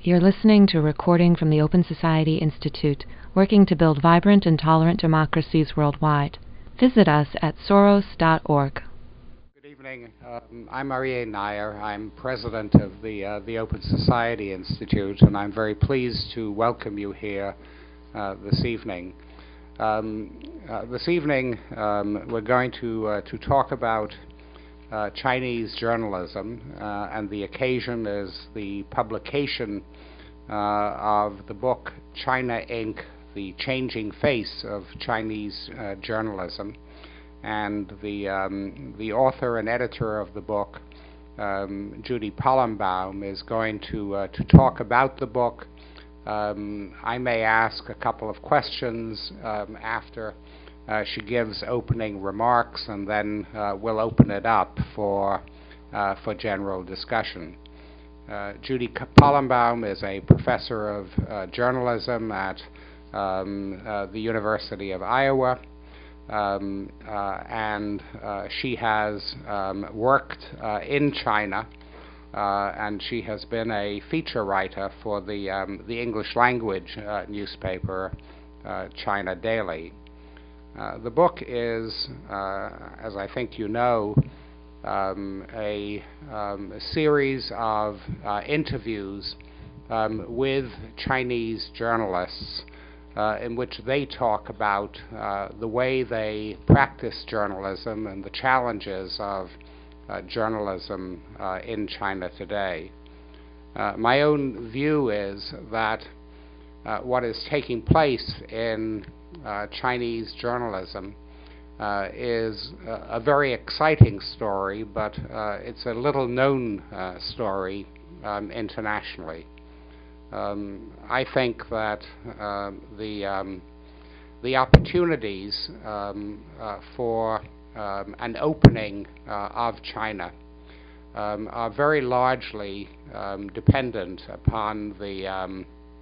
You're listening to a recording from the Open Society Institute, working to build vibrant and tolerant democracies worldwide. Visit us at soros.org. Good evening. I'm Aryeh Neier. I'm president of the Open Society Institute, and I'm very pleased to welcome you here this evening. This evening, we're going to talk about Chinese journalism, and the occasion is the publication of the book China Inc., The Changing Face of Chinese Journalism. And the author and editor of the book, Judy Pollenbaum, is going to talk about the book. I may ask a couple of questions after she gives opening remarks, and then we'll open it up for general discussion. Judy Pollenbaum is a professor of journalism at the University of Iowa, and she has worked in China, and she has been a feature writer for the English language newspaper China Daily. The book is, as I think you know, a series of interviews with Chinese journalists in which they talk about the way they practice journalism and the challenges of journalism in China today. My own view is that what is taking place in Chinese journalism is a very exciting story, but it's a little known story internationally. I think that the opportunities for an opening of China are very largely dependent upon the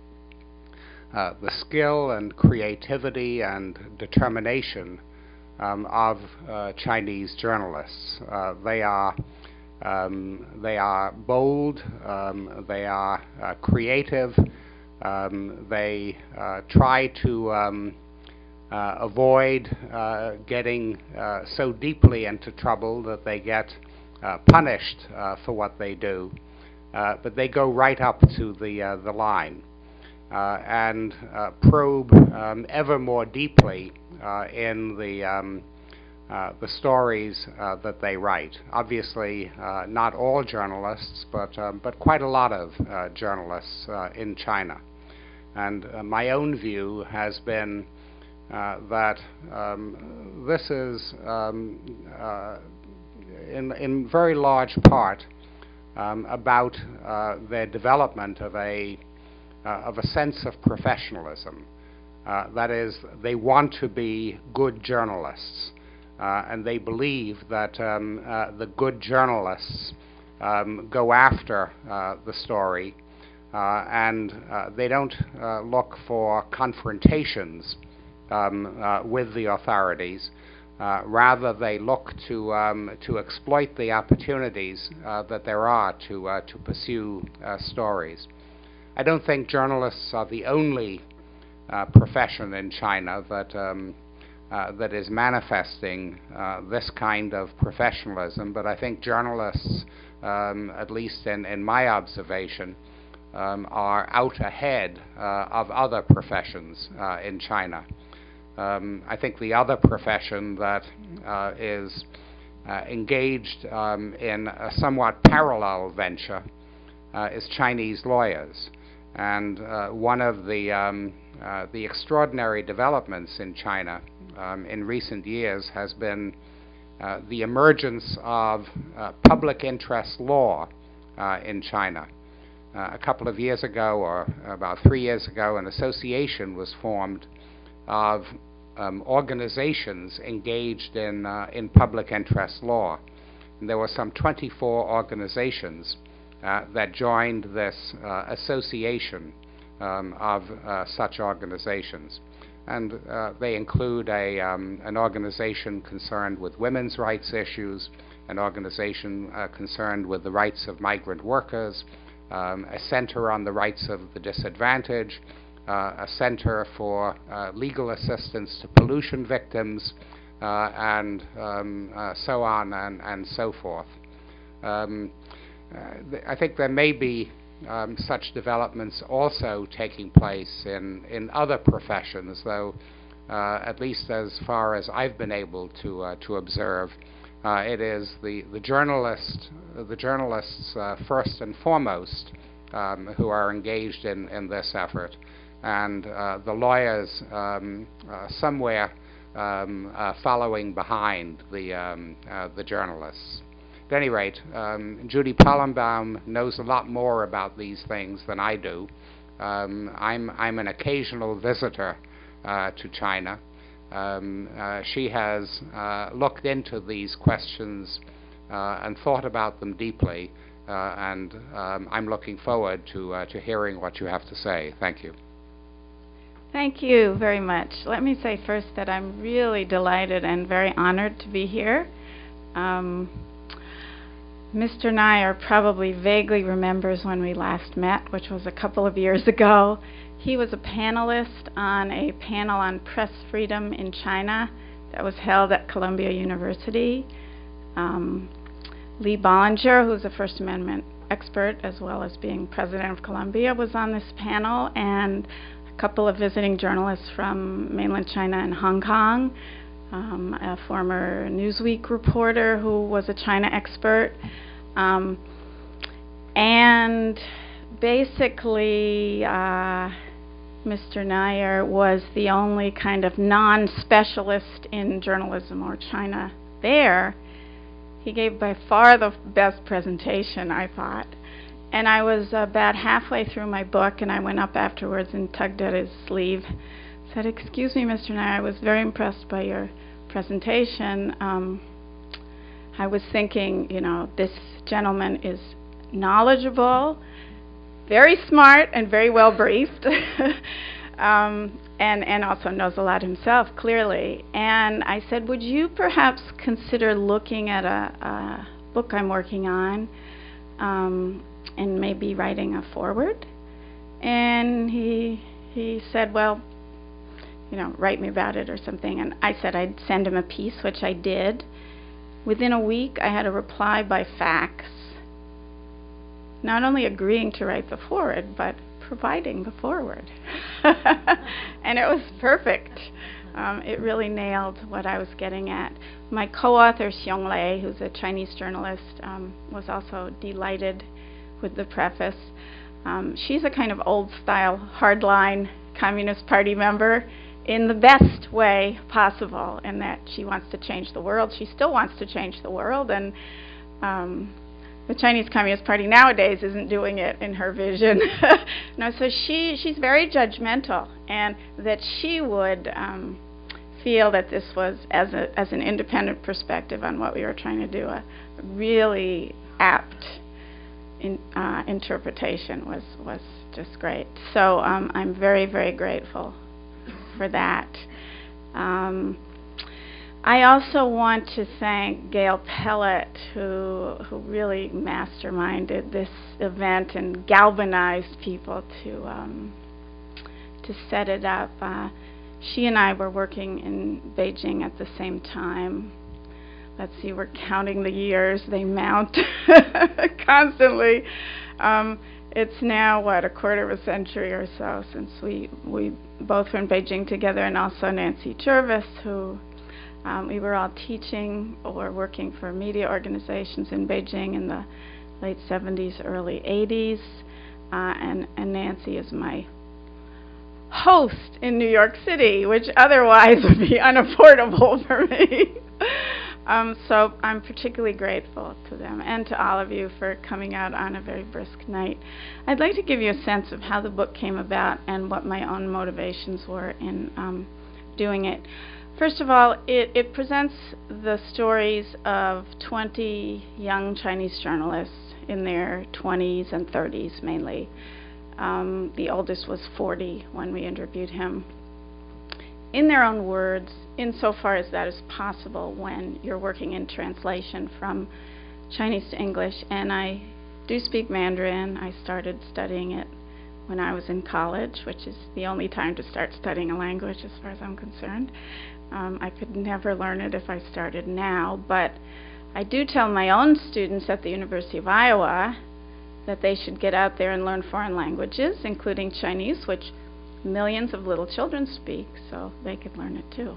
skill and creativity and determination of Chinese journalists. They are bold, they are creative, they try to avoid getting so deeply into trouble that they get punished for what they do, but they go right up to the line and probe ever more deeply in the stories that they write. Obviously, not all journalists, but quite a lot of journalists in China. And my own view has been that this is, in very large part, about their development of a sense of professionalism. That is, they want to be good journalists, and they believe that the good journalists go after the story, and they don't look for confrontations with the authorities. Rather, they look to exploit the opportunities that there are to pursue stories. I don't think journalists are the only profession in China that is manifesting this kind of professionalism, but I think journalists, at least in my observation, are out ahead of other professions in China. I think the other profession that is engaged in a somewhat parallel venture is Chinese lawyers. And one of the extraordinary developments in China in recent years has been the emergence of public interest law in China. A couple of years ago, or about 3 years ago, an association was formed of organizations engaged in public interest law. And there were some 24 organizations that joined this association of such organizations. And they include an organization concerned with women's rights issues, an organization concerned with the rights of migrant workers, a center on the rights of the disadvantaged, a center for legal assistance to pollution victims, and so on and so forth. I think there may be such developments also taking place in other professions, though at least as far as I've been able to observe, it is the journalists first and foremost who are engaged in this effort, and the lawyers somewhere following behind the journalists. At any rate, Judy Pellenbaum knows a lot more about these things than I do. I'm an occasional visitor to China. She has looked into these questions and thought about them deeply, and I'm looking forward to hearing what you have to say. Thank you. Thank you very much. Let me say first that I'm really delighted and very honored to be here. Mr. Nair probably vaguely remembers when we last met, which was a couple of years ago. He was a panelist on a panel on press freedom in China that was held at Columbia University. Lee Bollinger, who's a First Amendment expert as well as being president of Columbia, was on this panel, and a couple of visiting journalists from mainland China and Hong Kong, a former Newsweek reporter who was a China expert. And basically, Mr. Nair was the only kind of non-specialist in journalism or China there. He gave by far the best presentation, I thought. And I was about halfway through my book, and I went up afterwards and tugged at his sleeve, said, "Excuse me, Mr. Nair, I was very impressed by your presentation. I was thinking, this gentleman is knowledgeable, very smart, and very well briefed, and also knows a lot himself, clearly." And I said, "Would you perhaps consider looking at a book I'm working on, and maybe writing a foreword?" And he said, "Well, write me about it or something." And I said I'd send him a piece, which I did. Within a week, I had a reply by fax, not only agreeing to write the foreword, but providing the foreword. And it was perfect. It really nailed what I was getting at. My co-author, Xiong Lei, who's a Chinese journalist, was also delighted with the preface. She's a kind of old-style, hardline Communist Party member in the best way possible, in that she wants to change the world. She still wants to change the world, and the Chinese Communist Party nowadays isn't doing it in her vision. So she's very judgmental, and that she would feel that this was, as an independent perspective on what we were trying to do, a really apt interpretation was just great. So I'm very, very grateful for that. I also want to thank Gail Pellet, who really masterminded this event and galvanized people to set it up. She and I were working in Beijing at the same time. Let's see, we're counting the years. They mount constantly. It's now, a quarter of a century or so since we both were in Beijing together, and also Nancy Jervis, who we were all teaching or working for media organizations in Beijing in the late 70s, early 80s. And Nancy is my host in New York City, which otherwise would be unaffordable for me. So I'm particularly grateful to them and to all of you for coming out on a very brisk night. I'd like to give you a sense of how the book came about and what my own motivations were in doing it. First of all, it presents the stories of 20 young Chinese journalists in their 20s and 30s mainly. The oldest was 40 when we interviewed him. In their own words, insofar as that is possible when you're working in translation from Chinese to English, and I do speak Mandarin. I started studying it when I was in college, which is the only time to start studying a language as far as I'm concerned. I could never learn it if I started now, but I do tell my own students at the University of Iowa that they should get out there and learn foreign languages, including Chinese, which millions of little children speak, so they could learn it too.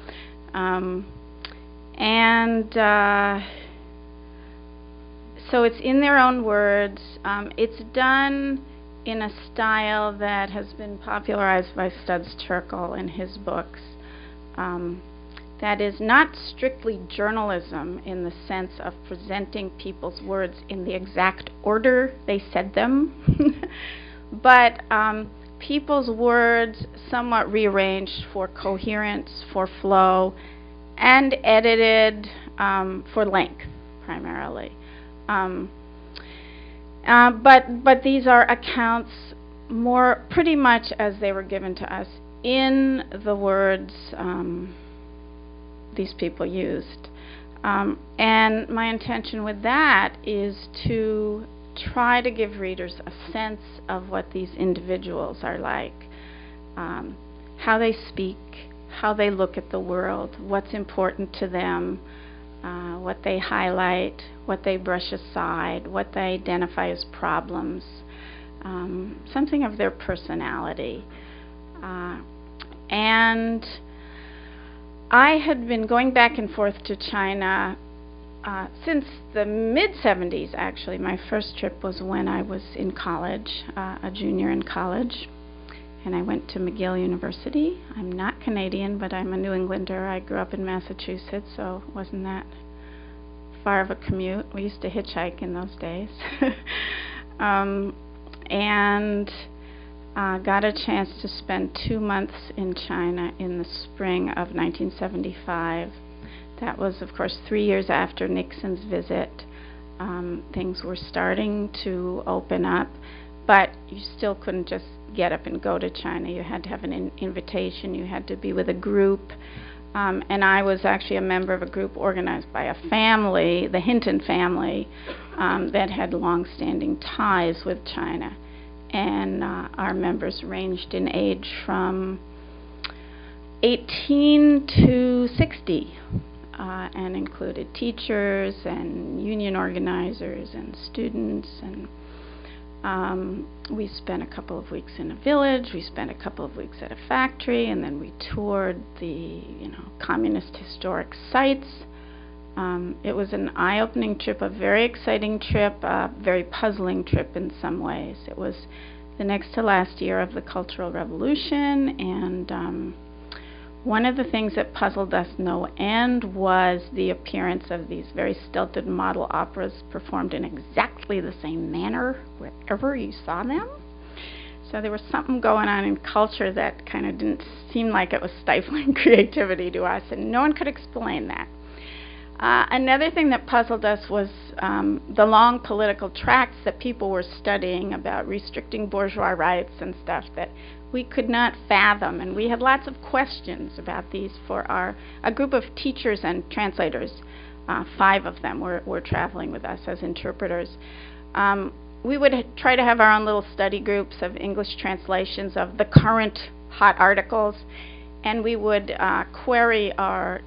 So it's in their own words. It's done in a style that has been popularized by Studs Terkel in his books. That is not strictly journalism in the sense of presenting people's words in the exact order they said them, but people's words somewhat rearranged for coherence, for flow, and edited for length, primarily. But these are accounts more pretty much as they were given to us in the words these people used. And my intention with that is to try to give readers a sense of what these individuals are like, how they speak, how they look at the world, what's important to them, what they highlight, what they brush aside, what they identify as problems, something of their personality. And I had been going back and forth to China since the mid-'70s, actually. My first trip was when I was in college, a junior in college, and I went to McGill University. I'm not Canadian, but I'm a New Englander. I grew up in Massachusetts, so it wasn't that far of a commute. We used to hitchhike in those days. And got a chance to spend 2 months in China in the spring of 1975. That was, of course, 3 years after Nixon's visit. Things were starting to open up, but you still couldn't just get up and go to China. You had to have an invitation. You had to be with a group. And I was actually a member of a group organized by a family, the Hinton family, that had long-standing ties with China. And our members ranged in age from 18 to 60, and included teachers and union organizers and students. And we spent a couple of weeks in a village. We spent a couple of weeks at a factory, and then we toured the communist historic sites. It was an eye-opening trip, a very exciting trip, a very puzzling trip in some ways. It was the next to last year of the Cultural Revolution, and one of the things that puzzled us no end was the appearance of these very stilted model operas performed in exactly the same manner wherever you saw them. So there was something going on in culture that kind of didn't seem like it was stifling creativity to us, and no one could explain that. Another thing that puzzled us was the long political tracts that people were studying about restricting bourgeois rights and stuff that we could not fathom, and we had lots of questions about these for a group of teachers and translators. 5 of them were traveling with us as interpreters. We would try to have our own little study groups of English translations of the current hot articles, and we would query our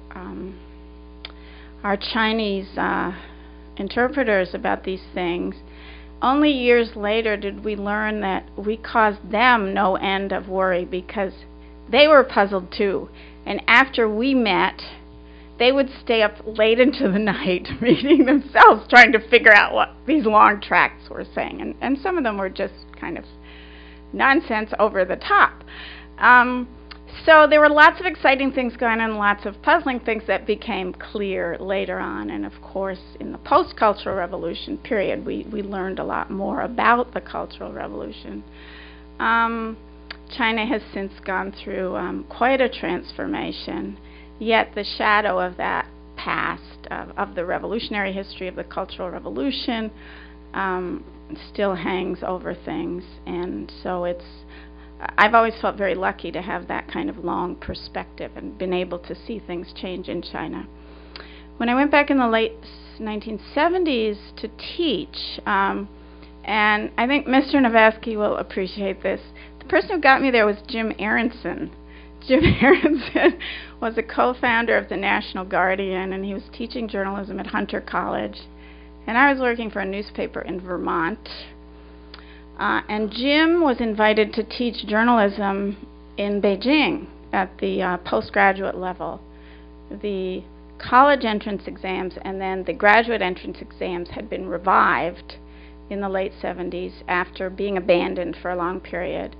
Chinese interpreters about these things. Only years later did we learn that we caused them no end of worry because they were puzzled too. And after we met, they would stay up late into the night reading themselves, trying to figure out what these long tracts were saying. And some of them were just kind of nonsense over the top. So there were lots of exciting things going on, lots of puzzling things that became clear later on. And of course, in the post-Cultural Revolution period, we learned a lot more about the Cultural Revolution. China has since gone through quite a transformation, yet the shadow of that past, of the revolutionary history of the Cultural Revolution, still hangs over things. And so I've always felt very lucky to have that kind of long perspective and been able to see things change in China. When I went back in the late 1970s to teach, And I think Mr. Navasky will appreciate this. The person who got me there was Jim Aronson. Jim Aronson was a co-founder of the National Guardian, and he was teaching journalism at Hunter College. And I was working for a newspaper in Vermont. And Jim was invited to teach journalism in Beijing at the postgraduate level. The college entrance exams and then the graduate entrance exams had been revived in the late 70s after being abandoned for a long period.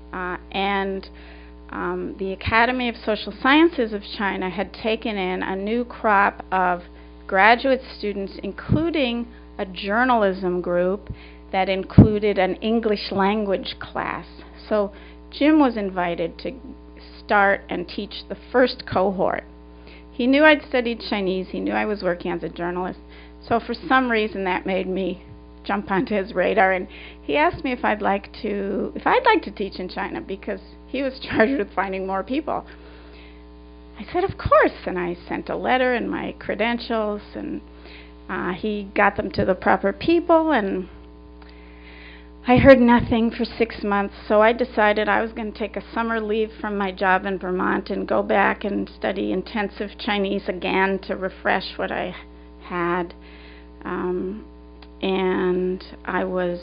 The Academy of Social Sciences of China had taken in a new crop of graduate students, including a journalism group that included an English language class. So Jim was invited to start and teach the first cohort. He knew I'd studied Chinese. He knew I was working as a journalist. So for some reason that made me jump onto his radar, and he asked me if I'd like to teach in China because he was charged with finding more people. I said, of course, and I sent a letter and my credentials, and he got them to the proper people, and I heard nothing for 6 months, so I decided I was going to take a summer leave from my job in Vermont and go back and study intensive Chinese again to refresh what I had. And I was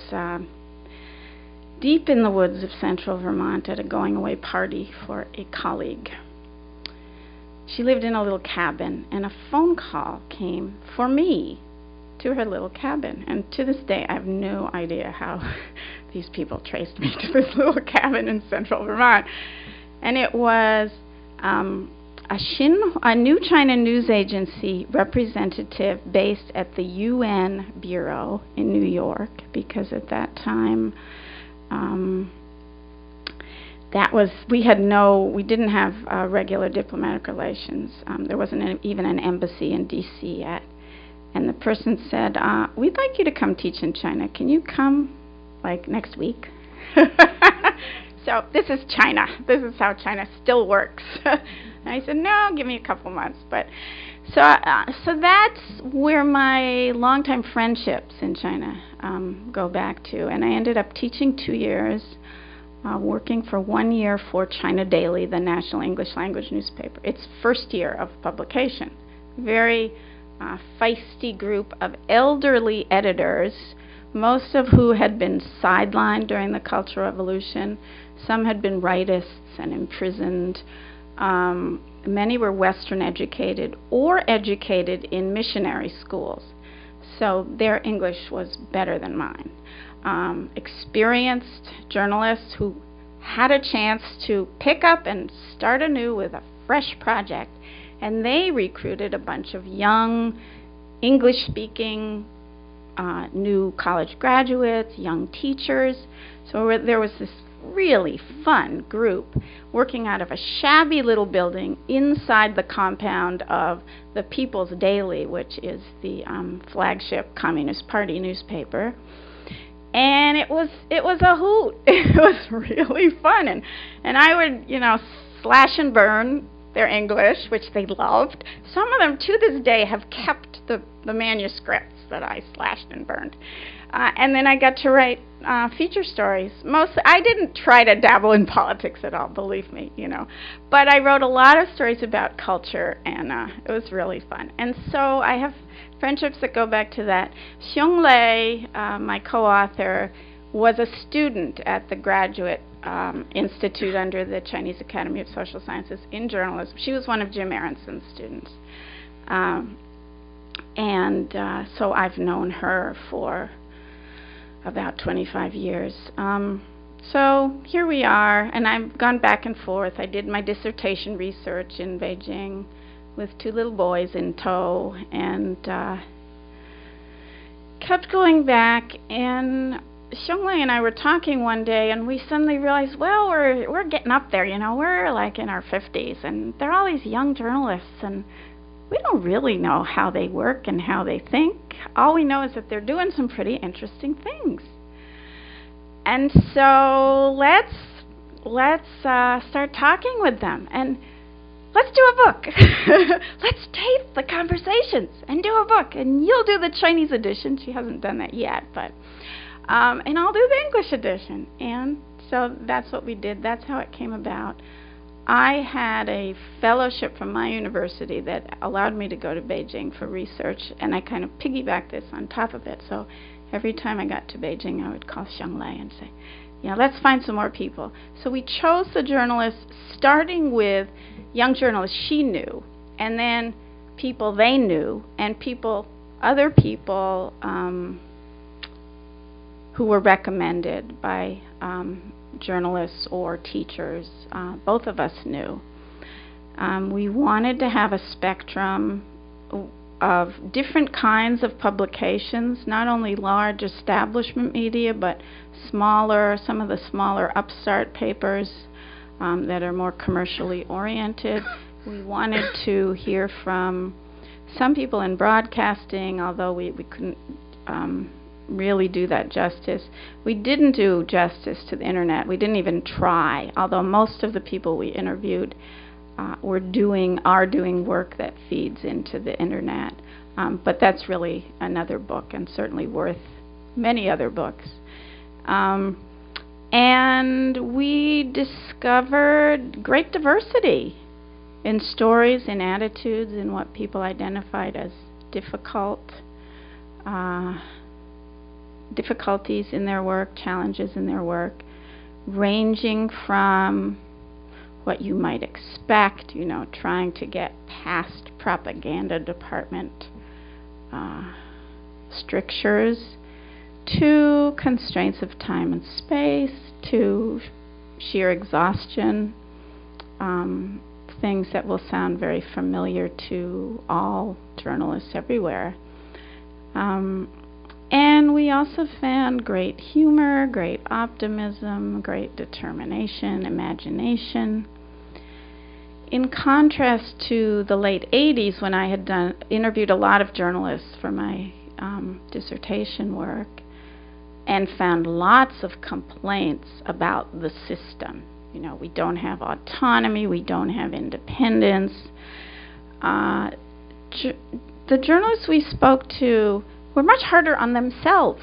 deep in the woods of central Vermont at a going-away party for a colleague. She lived in a little cabin, and a phone call came for me to her little cabin. And to this day, I have no idea how these people traced me to this little cabin in central Vermont. And it was a New China news agency representative based at the UN Bureau in New York, because at that time we didn't have regular diplomatic relations. There wasn't even an embassy in DC yet. And the person said, we'd like you to come teach in China. Can you come, like, next week? So this is China. This is how China still works. And I said, no, give me a couple months. But so that's where my longtime friendships in China go back to. And I ended up teaching 2 years, working for 1 year for China Daily, the national English language newspaper. Its first year of publication. Very feisty group of elderly editors, most of who had been sidelined during the Cultural Revolution. Some had been rightists and imprisoned. Many were Western educated or educated in missionary schools, so their English was better than mine. Experienced journalists who had a chance to pick up and start anew with a fresh project. And they recruited a bunch of young, English-speaking, new college graduates, young teachers. So there was this really fun group working out of a shabby little building inside the compound of the People's Daily, which is the flagship Communist Party newspaper. And it was a hoot. It was really fun. And I would, slash and burn their English, which they loved. Some of them, to this day, have kept the manuscripts that I slashed and burned. And then I got to write feature stories. I didn't try to dabble in politics at all, believe me, But I wrote a lot of stories about culture, and it was really fun. And so I have friendships that go back to that. Xiong Lei, my co-author, was a student at the Graduate Institute under the Chinese Academy of Social Sciences in journalism. She was one of Jim Aronson's students. So I've known her for about 25 years. So here we are, and I've gone back and forth. I did my dissertation research in Beijing with 2 little boys in tow, and kept going back. And Xiong Lei and I were talking one day, and we suddenly realized, well, we're getting up there, We're like in our 50s, and there are all these young journalists, and we don't really know how they work and how they think. All we know is that they're doing some pretty interesting things. And so let's start talking with them, and let's do a book. Let's tape the conversations and do a book, and you'll do the Chinese edition. She hasn't done that yet, but and I'll do the English edition. And so that's what we did. That's how it came about. I had a fellowship from my university that allowed me to go to Beijing for research, and I kind of piggybacked this on top of it. So every time I got to Beijing, I would call Xiang Lei and say, let's find some more people. So we chose the journalists, starting with young journalists she knew, and then people they knew, and other people who were recommended by journalists or teachers. Both of us knew. We wanted to have a spectrum of different kinds of publications, not only large establishment media, but some of the smaller upstart papers that are more commercially oriented. We wanted to hear from some people in broadcasting, although we couldn't really do that justice. We didn't do justice to the internet. We didn't even try, although most of the people we interviewed are doing work that feeds into the internet. But that's really another book, and certainly worth many other books. And we discovered great diversity in stories, in attitudes, in what people identified as difficulties in their work, challenges in their work, ranging from what you might expect, trying to get past propaganda department strictures, to constraints of time and space, to sheer exhaustion, things that will sound very familiar to all journalists everywhere. And we also found great humor, great optimism, great determination, imagination. In contrast to the late 80s, when I had interviewed a lot of journalists for my dissertation work, and found lots of complaints about the system. We don't have autonomy, we don't have independence. The journalists we spoke to were much harder on themselves.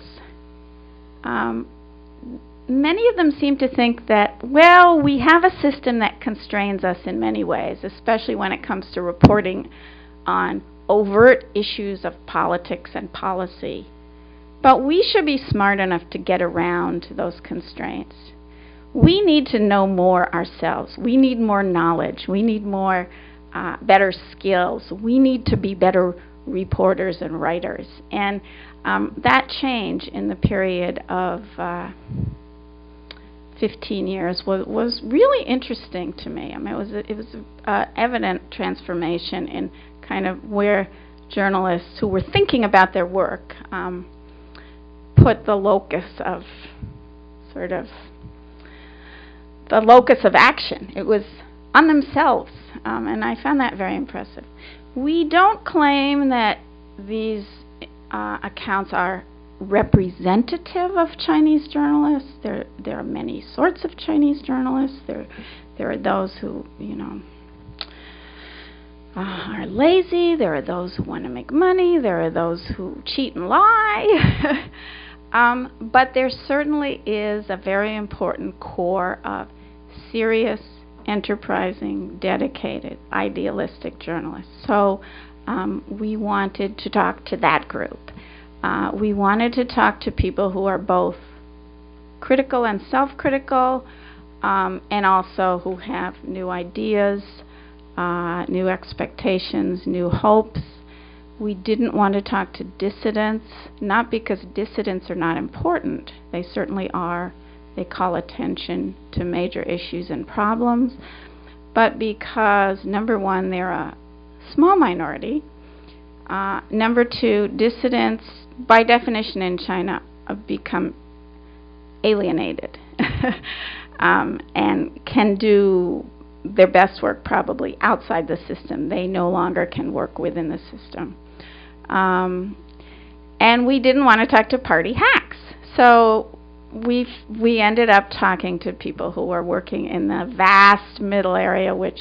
Many of them seem to think that, we have a system that constrains us in many ways, especially when it comes to reporting on overt issues of politics and policy. But we should be smart enough to get around those constraints. We need to know more ourselves. We need more knowledge. We need more better skills. We need to be better reporters and writers. And that change in the period of 15 years was really interesting to me. I mean, it was evident transformation in kind of where journalists who were thinking about their work put the locus of action. It was on themselves, and I found that very impressive. We don't claim that these accounts are representative of Chinese journalists. There are many sorts of Chinese journalists. There are those who, are lazy. There are those who want to make money. There are those who cheat and lie. But there certainly is a very important core of serious, enterprising, dedicated, idealistic journalists. So we wanted to talk to that group. We wanted to talk to people who are both critical and self-critical, and also who have new ideas, new expectations, new hopes. We didn't want to talk to dissidents, not because dissidents are not important. They certainly are. They call attention to major issues and problems, but because, number one, they're a small minority. Number two, dissidents, by definition in China, have become alienated and can do their best work probably outside the system. They no longer can work within the system. And we didn't want to talk to party hacks. So we ended up talking to people who were working in the vast middle area, which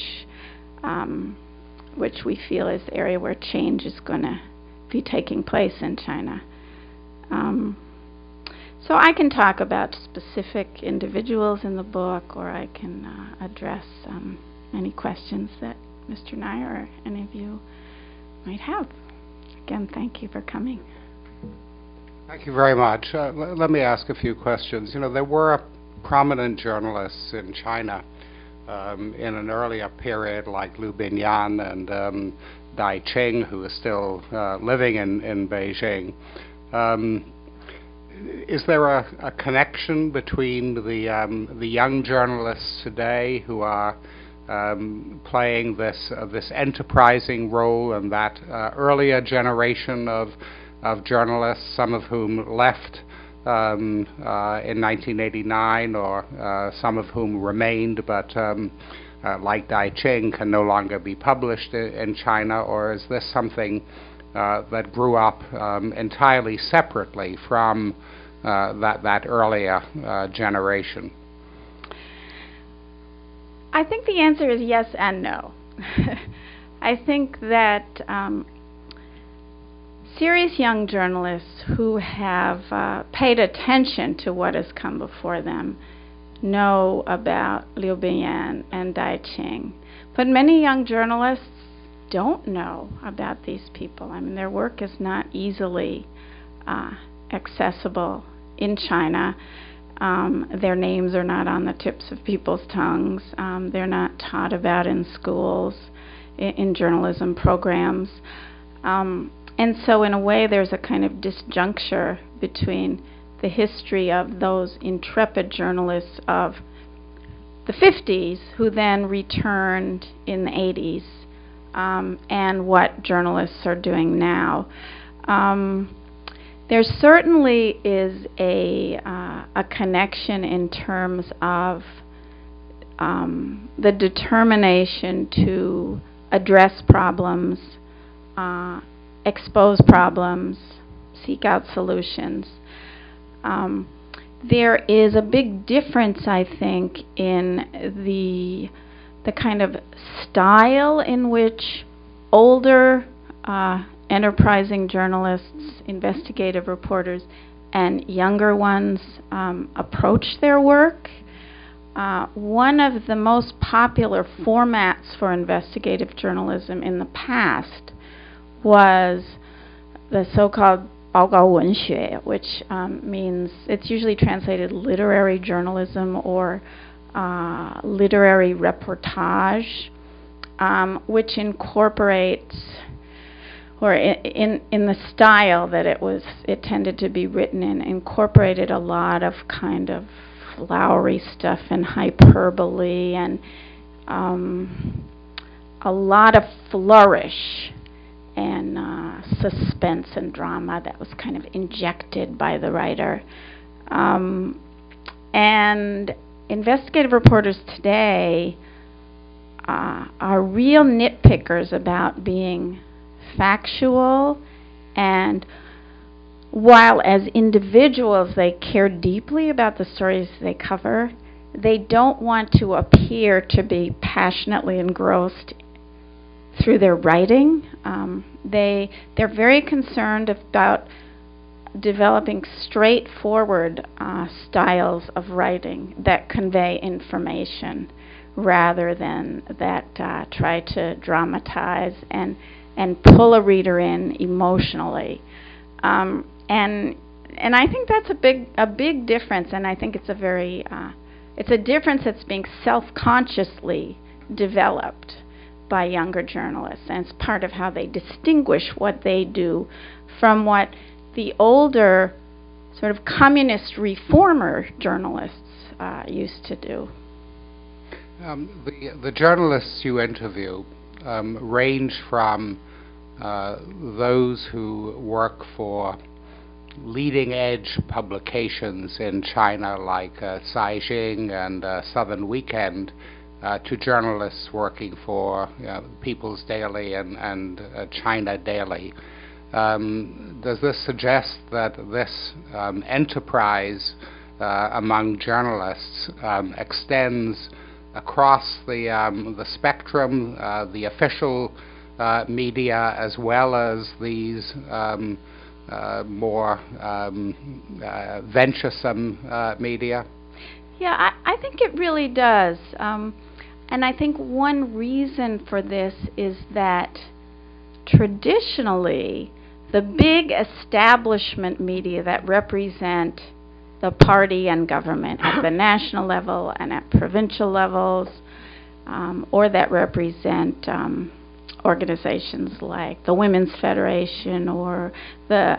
we feel is the area where change is going to be taking place in China. So I can talk about specific individuals in the book, or I can address any questions that Mr. Nye or any of you might have. Again, thank you for coming. Thank you very much. Let me ask a few questions. You know, there were prominent journalists in China in an earlier period, like Liu Binyan and Dai Qing, who is still living in Beijing. Is there a connection between the young journalists today who are playing this enterprising role and that earlier generation of journalists, some of whom left in 1989, or some of whom remained, but like Dai Qing, can no longer be published in China? Or is this something that grew up entirely separately from that earlier generation? I think the answer is yes and no. I think that serious young journalists who have paid attention to what has come before them know about Liu Binyan and Dai Qing. But many young journalists don't know about these people. I mean, their work is not easily accessible in China. Their names are not on the tips of people's tongues. They're not taught about in schools, in journalism programs. And so in a way there's a kind of disjuncture between the history of those intrepid journalists of the 50s who then returned in the 80s, and what journalists are doing now. There certainly is a connection in terms of the determination to address problems, expose problems, seek out solutions. There is a big difference, I think, in the kind of style in which older enterprising journalists, investigative reporters, and younger ones approach their work. One of the most popular formats for investigative journalism in the past was the so-called 报告文学, which means, it's usually translated literary journalism or literary reportage, which incorporates, or in the style that it tended to be written in, incorporated a lot of kind of flowery stuff and hyperbole and a lot of flourish and suspense and drama that was kind of injected by the writer. And investigative reporters today are real nitpickers about being factual, and while as individuals they care deeply about the stories they cover, they don't want to appear to be passionately engrossed through their writing. They're very concerned about developing straightforward styles of writing that convey information rather than that try to dramatize and pull a reader in emotionally. And I think that's a big difference, and I think it's a difference that's being self-consciously developed by younger journalists, and it's part of how they distinguish what they do from what the older sort of communist reformer journalists used to do. The journalists you interview range from those who work for leading-edge publications in China like Caixin and Southern Weekend, to journalists working for People's Daily and China Daily. Does this suggest that this enterprise among journalists extends across the spectrum, the official media, as well as these more venturesome media? Yeah, I think it really does. And I think one reason for this is that traditionally, the big establishment media that represent the party and government at the national level and at provincial levels, or that represent organizations like the Women's Federation or the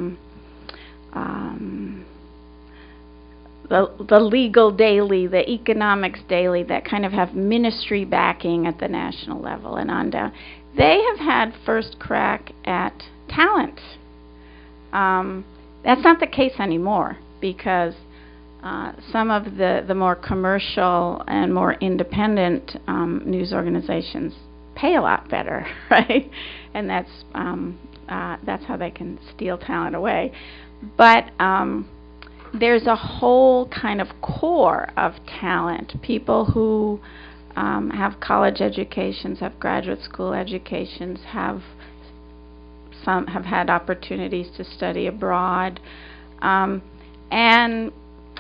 Legal Daily, the Economics Daily, that kind of have ministry backing at the national level and on down. They have had first crack at talent. That's not the case anymore, because some of the more commercial and more independent news organizations pay a lot better, right? And that's how they can steal talent away. But there's a whole kind of core of talent, people who have college educations, have graduate school educations, have had opportunities to study abroad, and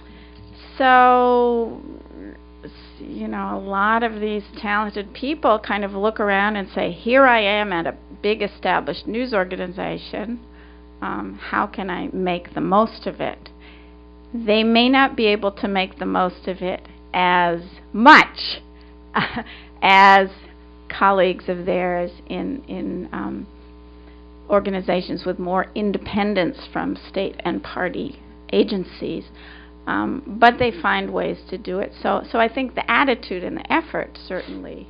so, you know, a lot of these talented people kind of look around and say, here I am at a big established news organization, how can I make the most of it? They may not be able to make the most of it as much as colleagues of theirs in organizations with more independence from state and party agencies, but they find ways to do it. So I think the attitude and the effort certainly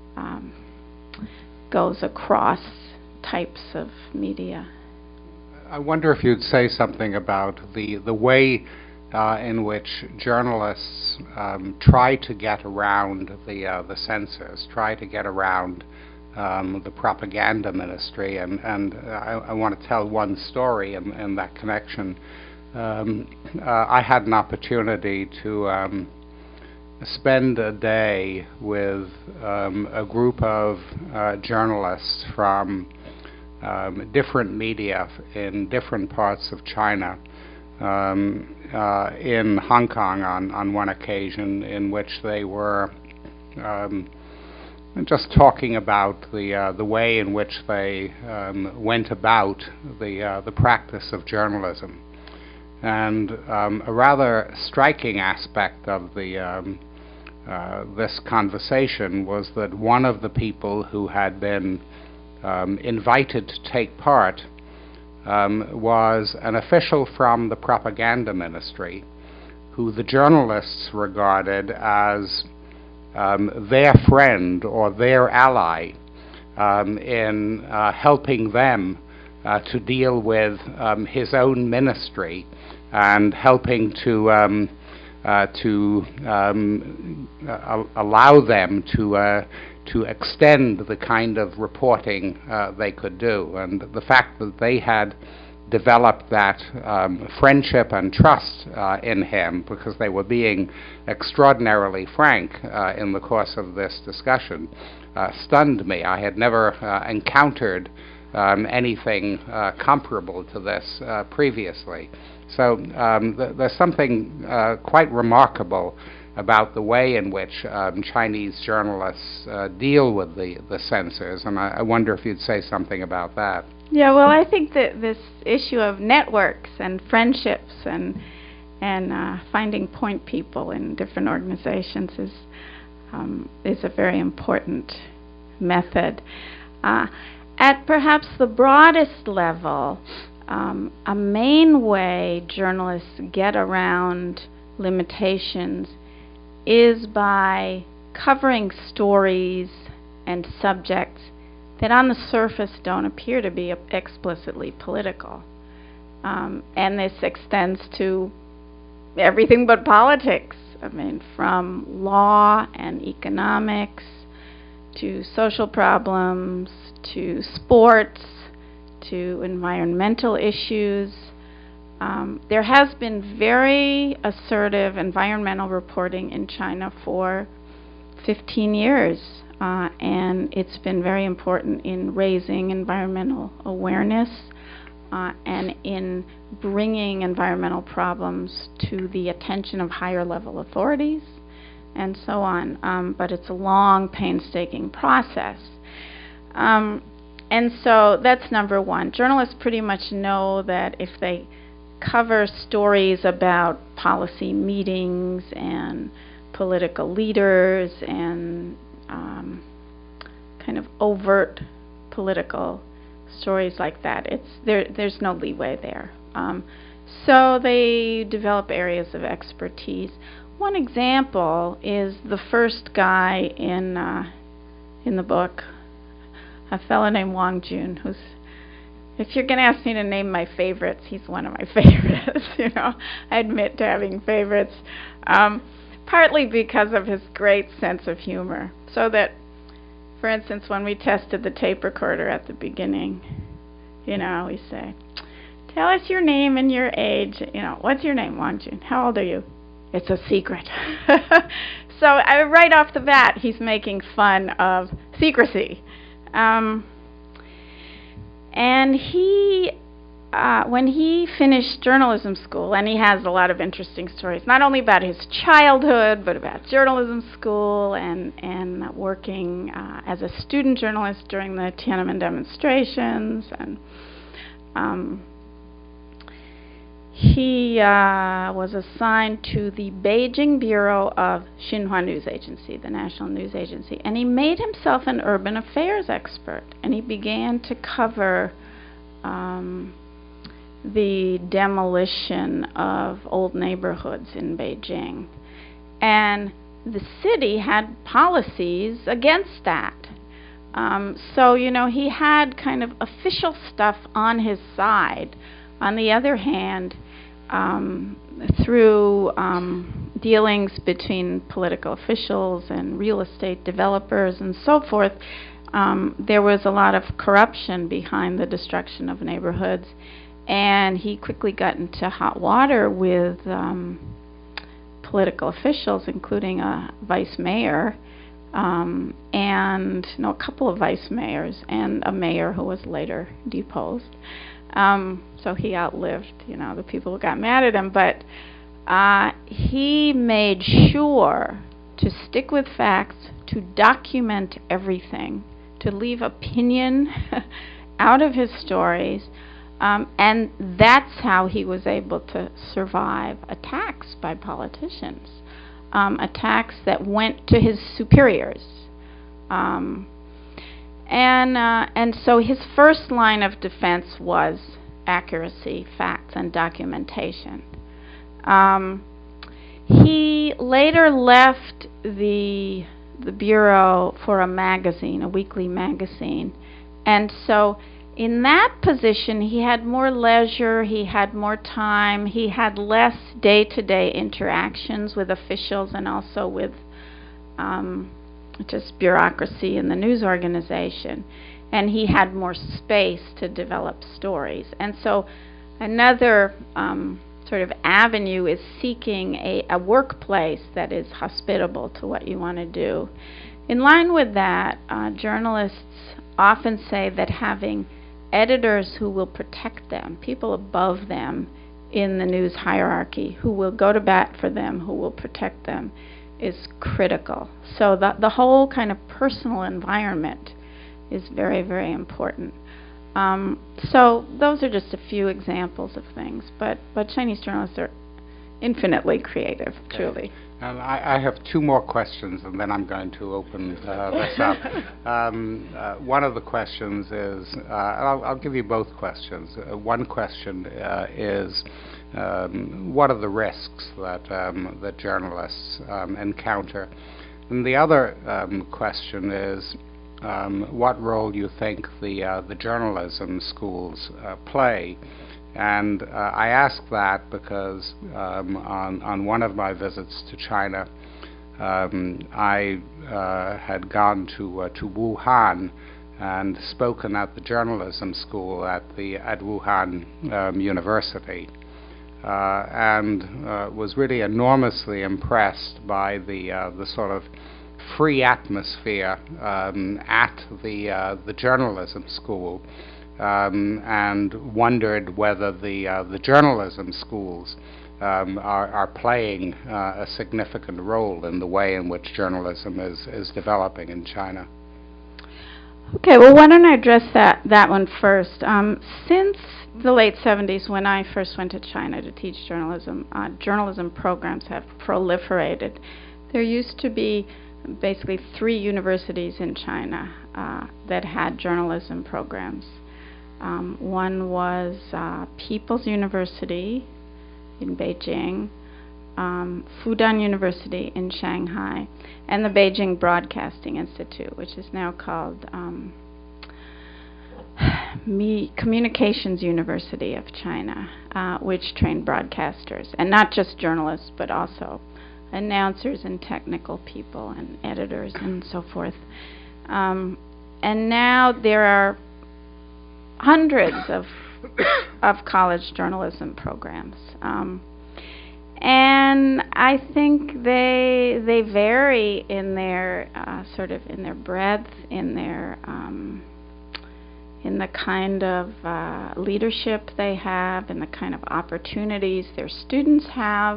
goes across types of media. I wonder if you'd say something about the way in which journalists try to get around the censors, try to get around the propaganda ministry, and I want to tell one story in that connection. I had an opportunity to spend a day with a group of journalists from different media in different parts of China, in Hong Kong on one occasion, in which they were just talking about the way in which they went about the practice of journalism. And a rather striking aspect of this conversation was that one of the people who had been invited to take part was an official from the propaganda ministry, who the journalists regarded as their friend or their ally in helping them to deal with his own ministry and helping to allow them to extend the kind of reporting they could do. And the fact that they had developed that friendship and trust in him, because they were being extraordinarily frank in the course of this discussion, stunned me. I had never encountered anything comparable to this previously. So there's something quite remarkable about the way in which Chinese journalists deal with the censors, and I wonder if you'd say something about that. Yeah, well, I think that this issue of networks and friendships and finding point people in different organizations is a very important method. At perhaps the broadest level, a main way journalists get around limitations is by covering stories and subjects that on the surface don't appear to be explicitly political. And this extends to everything but politics. I mean, from law and economics to social problems to sports to environmental issues. There has been very assertive environmental reporting in China for 15 years, and it's been very important in raising environmental awareness. and in bringing environmental problems to the attention of higher level authorities and so on. But it's a long, painstaking process. And so that's number one. Journalists pretty much know that if they cover stories about policy meetings and political leaders and kind of overt political stories like that, there's no leeway there. So they develop areas of expertise. One example is the first guy in the book, a fellow named Wang Jun, who's, if you're going to ask me to name my favorites, he's one of my favorites. You know, I admit to having favorites, partly because of his great sense of humor. So that, for instance, when we tested the tape recorder at the beginning, you know, we say, "Tell us your name and your age. You know, what's your name, Wang Jun? How old are you?" "It's a secret." So right off the bat, he's making fun of secrecy. And he, when he finished journalism school, and he has a lot of interesting stories, not only about his childhood, but about journalism school and working as a student journalist during the Tiananmen demonstrations. And he was assigned to the Beijing Bureau of Xinhua News Agency, the national news agency, and he made himself an urban affairs expert, and he began to cover the demolition of old neighborhoods in Beijing. And the city had policies against that. So, you know, he had kind of official stuff on his side. On the other hand, through dealings between political officials and real estate developers and so forth, there was a lot of corruption behind the destruction of neighborhoods, and he quickly got into hot water with political officials, including a vice mayor, and a couple of vice mayors, and a mayor who was later deposed. So he outlived, you know, the people who got mad at him. But he made sure to stick with facts, to document everything, to leave opinion out of his stories. And that's how he was able to survive attacks by politicians, attacks that went to his superiors. And so his first line of defense was accuracy, facts, and documentation. He later left the Bureau for a magazine, a weekly magazine. And so in that position, he had more leisure, he had more time, he had less day-to-day interactions with officials and also with just bureaucracy in the news organization, and he had more space to develop stories. And so another sort of avenue is seeking a workplace that is hospitable to what you want to do. In line with that, journalists often say that having editors who will protect them, people above them in the news hierarchy, who will go to bat for them, who will protect them, is critical. So the whole kind of personal environment is very, very important. So those are just a few examples of things, but Chinese journalists are infinitely creative, truly. And I have two more questions, and then I'm going to open this up. One of the questions is, and I'll give you both questions. One question is, what are the risks that journalists encounter? And the other question is, what role you think the journalism schools play? And I ask that because on one of my visits to China, I had gone to Wuhan and spoken at the journalism school at Wuhan University, and was really enormously impressed by the sort of free atmosphere at the journalism school. and wondered whether the journalism schools are playing a significant role in the way in which journalism is developing in China. Okay, well, why don't I address that one first? Since the late 70s, when I first went to China to teach journalism, journalism programs have proliferated. There used to be basically 3 universities in China that had journalism programs. One was People's University in Beijing, Fudan University in Shanghai, and the Beijing Broadcasting Institute, which is now called Communications University of China, which trained broadcasters, and not just journalists, but also announcers and technical people and editors and so forth. And now there are hundreds of college journalism programs. And I think they vary in their sort of in their breadth, in their in the kind of leadership they have, in the kind of opportunities their students have.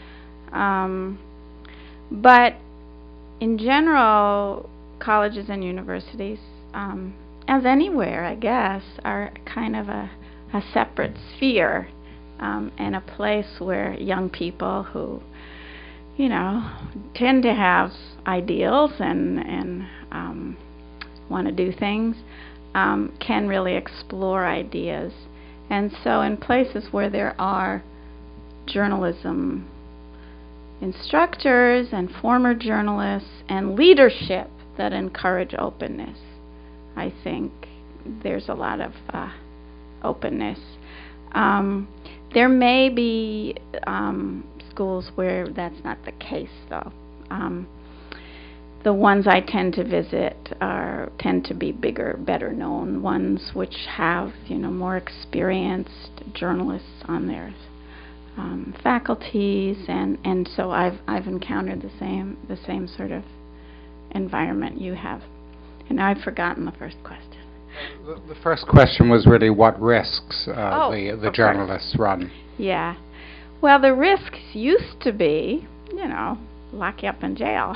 But in general, colleges and universities, as anywhere, I guess, are kind of a separate sphere, and a place where young people who, you know, tend to have ideals and want to do things, can really explore ideas. And so in places where there are journalism instructors and former journalists and leadership that encourage openness, I think there's a lot of openness. There may be schools where that's not the case, though. The ones I tend to visit tend to be bigger, better known ones, which have, you know, more experienced journalists on their faculties, and so I've encountered the same sort of environment you have. And I've forgotten the first question. The first question was really what risks the journalists run. Yeah. Well, the risks used to be, you know, lock you up in jail.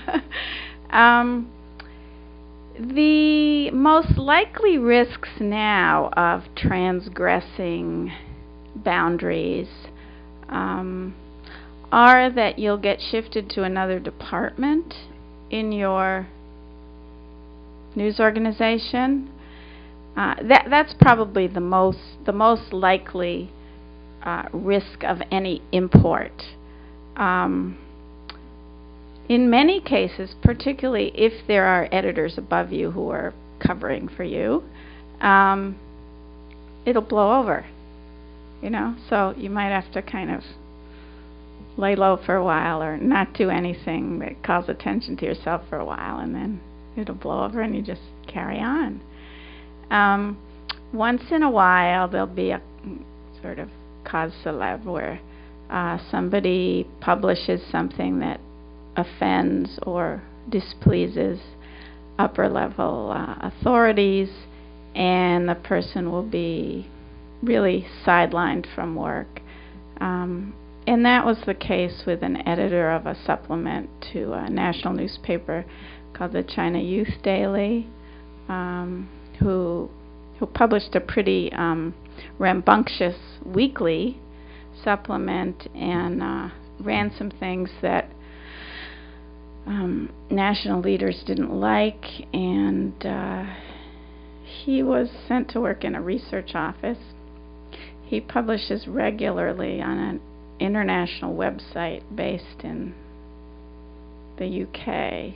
The most likely risks now of transgressing boundaries are that you'll get shifted to another department in your news organization. That's probably the most likely risk of any import. In many cases, particularly if there are editors above you who are covering for you, it'll blow over, you know. So you might have to kind of lay low for a while or not do anything that calls attention to yourself for a while, and then it'll blow over and you just carry on. Once in a while, there'll be a sort of cause célèbre where somebody publishes something that offends or displeases upper-level authorities, and the person will be really sidelined from work. And that was the case with an editor of a supplement to a national newspaper called the China Youth Daily, who published a pretty rambunctious weekly supplement and ran some things that national leaders didn't like, and he was sent to work in a research office. He publishes regularly on an international website based in the UK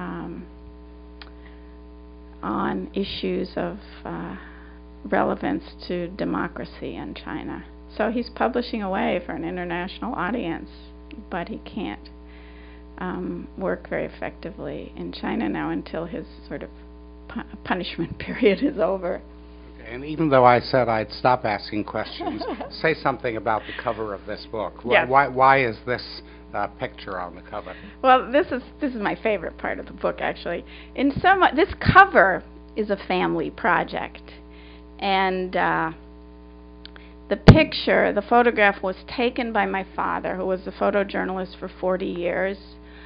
on issues of relevance to democracy in China. So he's publishing away for an international audience, but he can't work very effectively in China now until his sort of punishment period is over. And even though I said I'd stop asking questions, say something about the cover of this book. Yes. Why is this picture on the cover? Well, this is my favorite part of the book, actually. This cover is a family project, And the picture, the photograph, was taken by my father, who was a photojournalist for 40 years.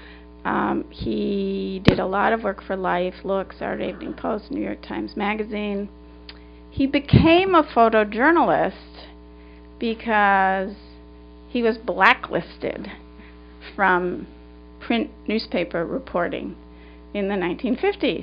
He did a lot of work for Life, Look, Saturday Evening Post, New York Times Magazine. He became a photojournalist because he was blacklisted from print newspaper reporting in the 1950s.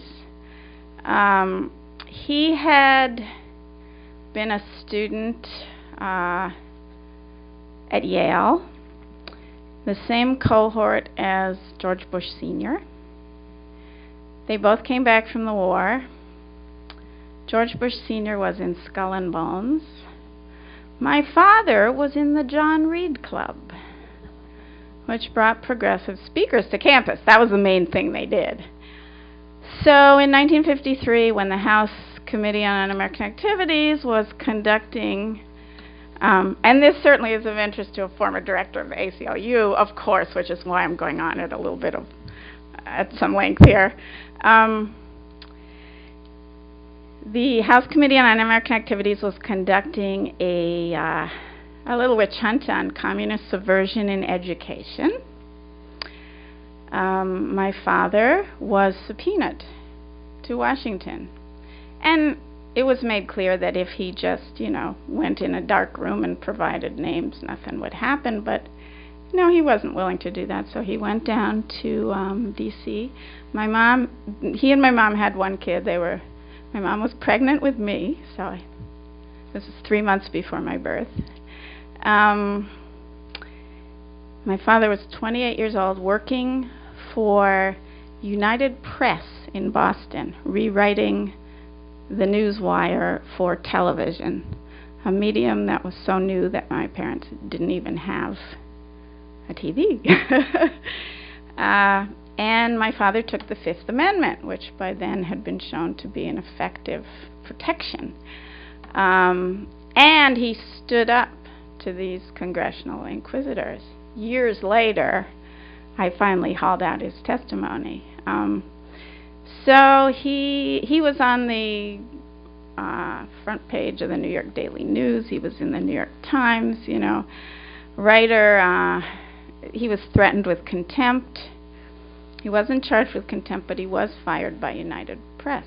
He had been a student at Yale, the same cohort as George Bush Sr. They both came back from the war. George Bush Sr. was in Skull and Bones. My father was in the John Reed Club, which brought progressive speakers to campus. That was the main thing they did. So in 1953, when the House Committee on Un-American Activities was conducting, and this certainly is of interest to a former director of the ACLU, of course, which is why I'm going on at a little bit of, at some length here. The House Committee on Un-American Activities was conducting a little witch hunt on communist subversion in education. My father was subpoenaed to Washington. And it was made clear that if he just, went in a dark room and provided names, nothing would happen. But, he wasn't willing to do that. So he went down to D.C. He and my mom had one kid. My mom was pregnant with me, so this was 3 months before my birth. My father was 28 years old, working for United Press in Boston, rewriting the newswire for television, a medium that was so new that my parents didn't even have a TV. And my father took the Fifth Amendment, which by then had been shown to be an effective protection. And he stood up to these congressional inquisitors. Years later, I finally hauled out his testimony. So he was on the front page of the New York Daily News. He was in the New York Times, writer. He was threatened with contempt. He wasn't charged with contempt, but he was fired by United Press.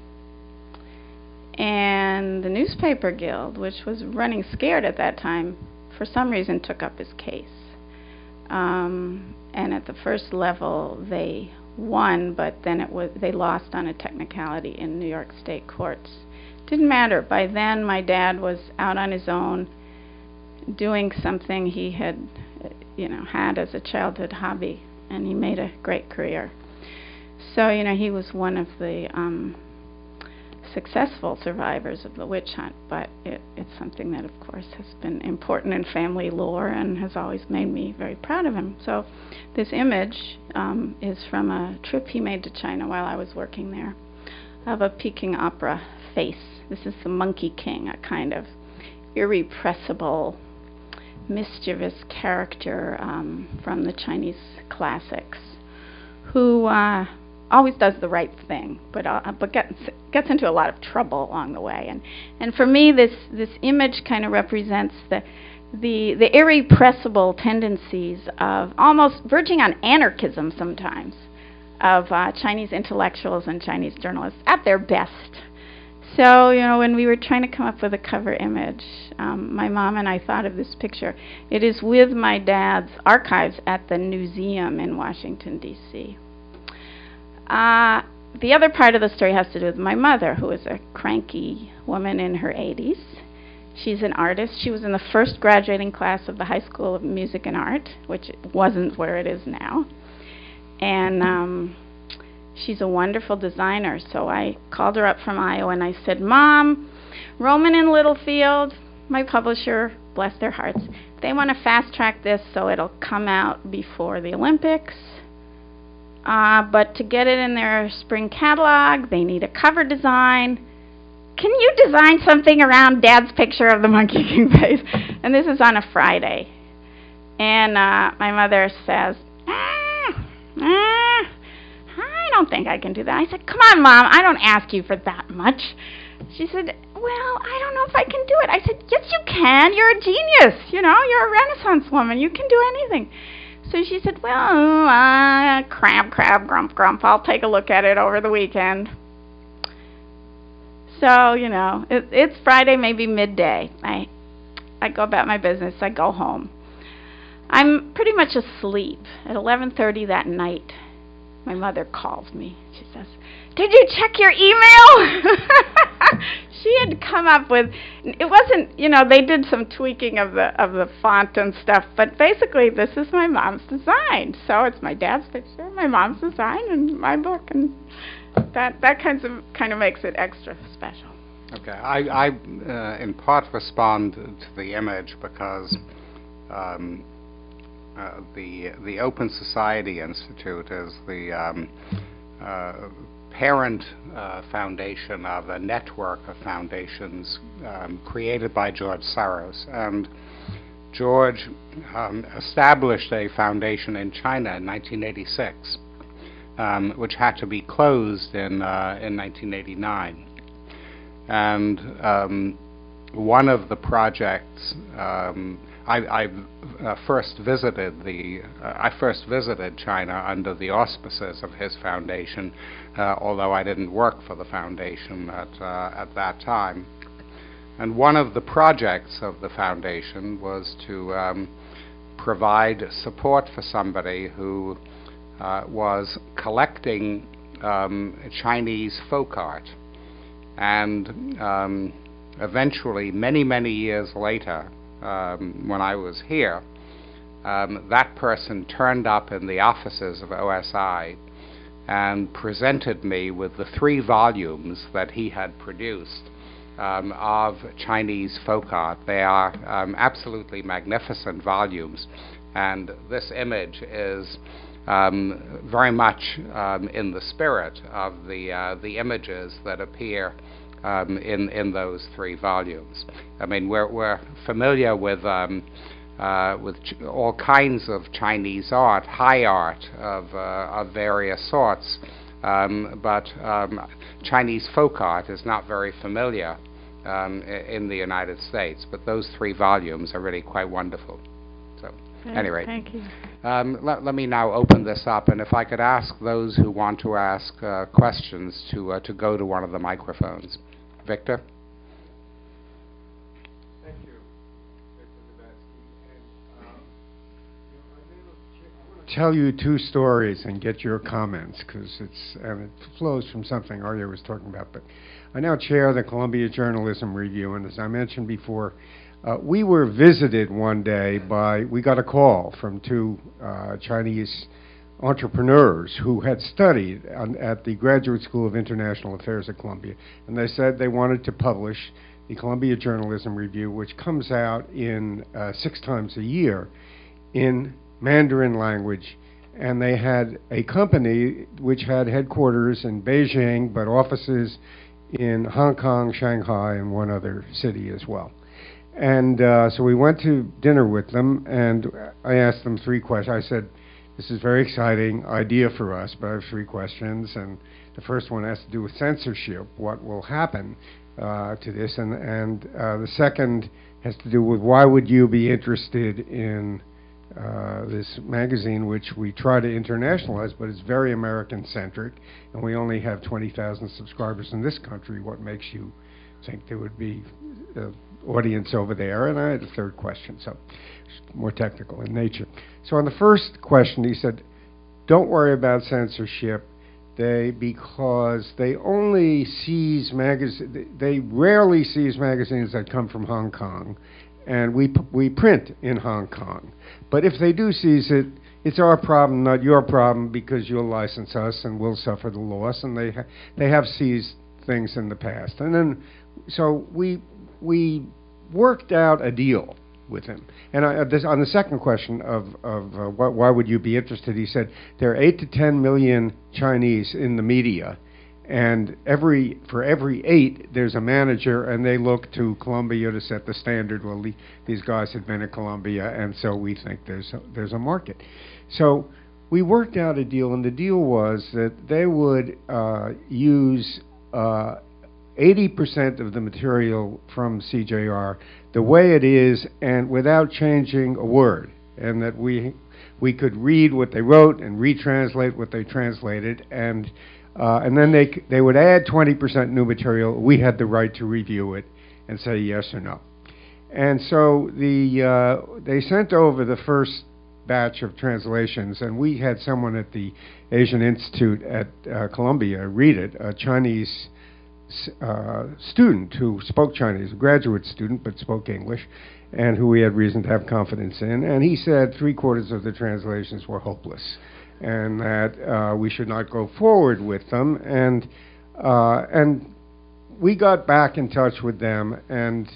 And the Newspaper Guild, which was running scared at that time, for some reason took up his case. And at the first level, they won, but then they lost on a technicality in New York state courts. Didn't matter. By then, my dad was out on his own, doing something he had, had as a childhood hobby, and he made a great career. So, he was one of the successful survivors of the witch hunt, but it's something that, of course, has been important in family lore and has always made me very proud of him. So this image is from a trip he made to China while I was working there, of a Peking opera face. This is the Monkey King, a kind of irrepressible, mischievous character from the Chinese classics, who always does the right thing, but gets into a lot of trouble along the way. And for me, this image kind of represents the irrepressible tendencies of, almost verging on anarchism sometimes, of Chinese intellectuals and Chinese journalists at their best. So, when we were trying to come up with a cover image, my mom and I thought of this picture. It is with my dad's archives at the Newseum in Washington, D.C. The other part of the story has to do with my mother, who is a cranky woman in her 80s. She's an artist. She was in the first graduating class of the High School of Music and Art, which wasn't where it is now. And she's a wonderful designer. So I called her up from Iowa and I said, Mom, Rowman and Littlefield, my publisher, bless their hearts, they want to fast track this so it'll come out before the Olympics. But to get it in their spring catalog, they need a cover design. Can you design something around Dad's picture of the Monkey King face? And this is on a Friday. And my mother says, I don't think I can do that. I said, come on, Mom, I don't ask you for that much. She said, well, I don't know if I can do it. I said, yes, you can. You're a genius. You know, you're a Renaissance woman. You can do anything. So she said, well, crab, grump. I'll take a look at it over the weekend. So, you know, it's Friday, maybe midday. I go about my business. I go home. I'm pretty much asleep. At 11:30 that night, my mother calls me. She says, did you check your email? She had come up with, it wasn't, you know, they did some tweaking of the font and stuff, but basically this is my mom's design. So it's my dad's picture, my mom's design, and my book, and that kind of makes it extra special. Okay, I in part respond to the image because the Open Society Institute is the parent foundation of a network of foundations created by George Soros. And George established a foundation in China in 1986, which had to be closed in 1989. And one of the projects, I first visited China under the auspices of his foundation, although I didn't work for the foundation at that time. And one of the projects of the foundation was to provide support for somebody who was collecting Chinese folk art. And eventually, many years later, when I was here, that person turned up in the offices of OSI and presented me with the 3 volumes that he had produced of Chinese folk art. They are absolutely magnificent volumes, and this image is very much in the spirit of the images that appear in those 3 volumes. I mean, we're familiar with all kinds of Chinese art, high art of various sorts, but Chinese folk art is not very familiar in the United States. But those 3 volumes are really quite wonderful. So, anyway, thank you. Let me now open this up, and if I could ask those who want to ask questions to go to one of the microphones. Victor? Thank you, Victor Dubetsky. I want to tell you 2 stories and get your comments, because it flows from something Arya was talking about. But I now chair the Columbia Journalism Review, and as I mentioned before, we were visited one day we got a call from 2 Chinese entrepreneurs who had studied at the Graduate School of International Affairs at Columbia, and they said they wanted to publish the Columbia Journalism Review, which comes out in 6 times a year in Mandarin language. And they had a company which had headquarters in Beijing, but offices in Hong Kong, Shanghai, and one other city as well. And so we went to dinner with them, and I asked them 3 questions. I said, this is a very exciting idea for us, but I have 3 questions. And the first one has to do with censorship, what will happen to this. And the second has to do with why would you be interested in this magazine, which we try to internationalize, but it's very American-centric, and we only have 20,000 subscribers in this country. What makes you think there would be audience over there? And I had a 3rd question, so more technical in nature. So on the first question, he said, don't worry about censorship, because they only seize they rarely seize magazines that come from Hong Kong, and we print in Hong Kong. But if they do seize it, it's our problem, not your problem, because you'll license us and we'll suffer the loss, and they have seized things in the past. And then, so we worked out a deal with him. And on the second question of why would you be interested, he said there are 8 to 10 million Chinese in the media, and for every 8 there's a manager, and they look to Columbia to set the standard. Well, these guys had been at Columbia, and so we think there's a market. So we worked out a deal, and the deal was that they would use 80% of the material from CJR the way it is and without changing a word, and that we could read what they wrote and retranslate what they translated, and then they would add 20% new material. We had the right to review it and say yes or no. And so they sent over the first batch of translations, and we had someone at the Asian Institute at Columbia read it, a Chinese student who spoke Chinese, a graduate student but spoke English, and who we had reason to have confidence in. And he said 3/4 of the translations were hopeless, and that we should not go forward with them. And we got back in touch with them, and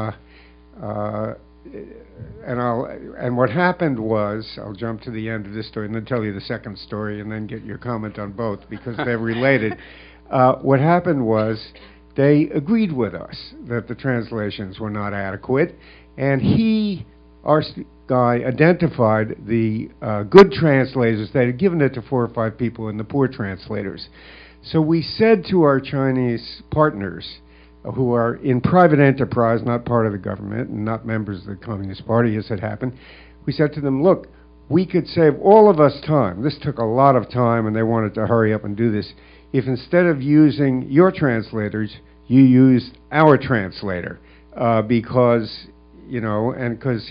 what happened was, I'll jump to the end of this story and then tell you the second story and then get your comment on both because they're related. What happened was they agreed with us that the translations were not adequate, and our guy, identified the good translators. They had given it to 4 or 5 people and the poor translators. So we said to our Chinese partners, who are in private enterprise, not part of the government, and not members of the Communist Party, as it happened, we said to them, look, we could save all of us time. This took a lot of time, and they wanted to hurry up and do this. If instead of using your translators, you used our translator, because, and because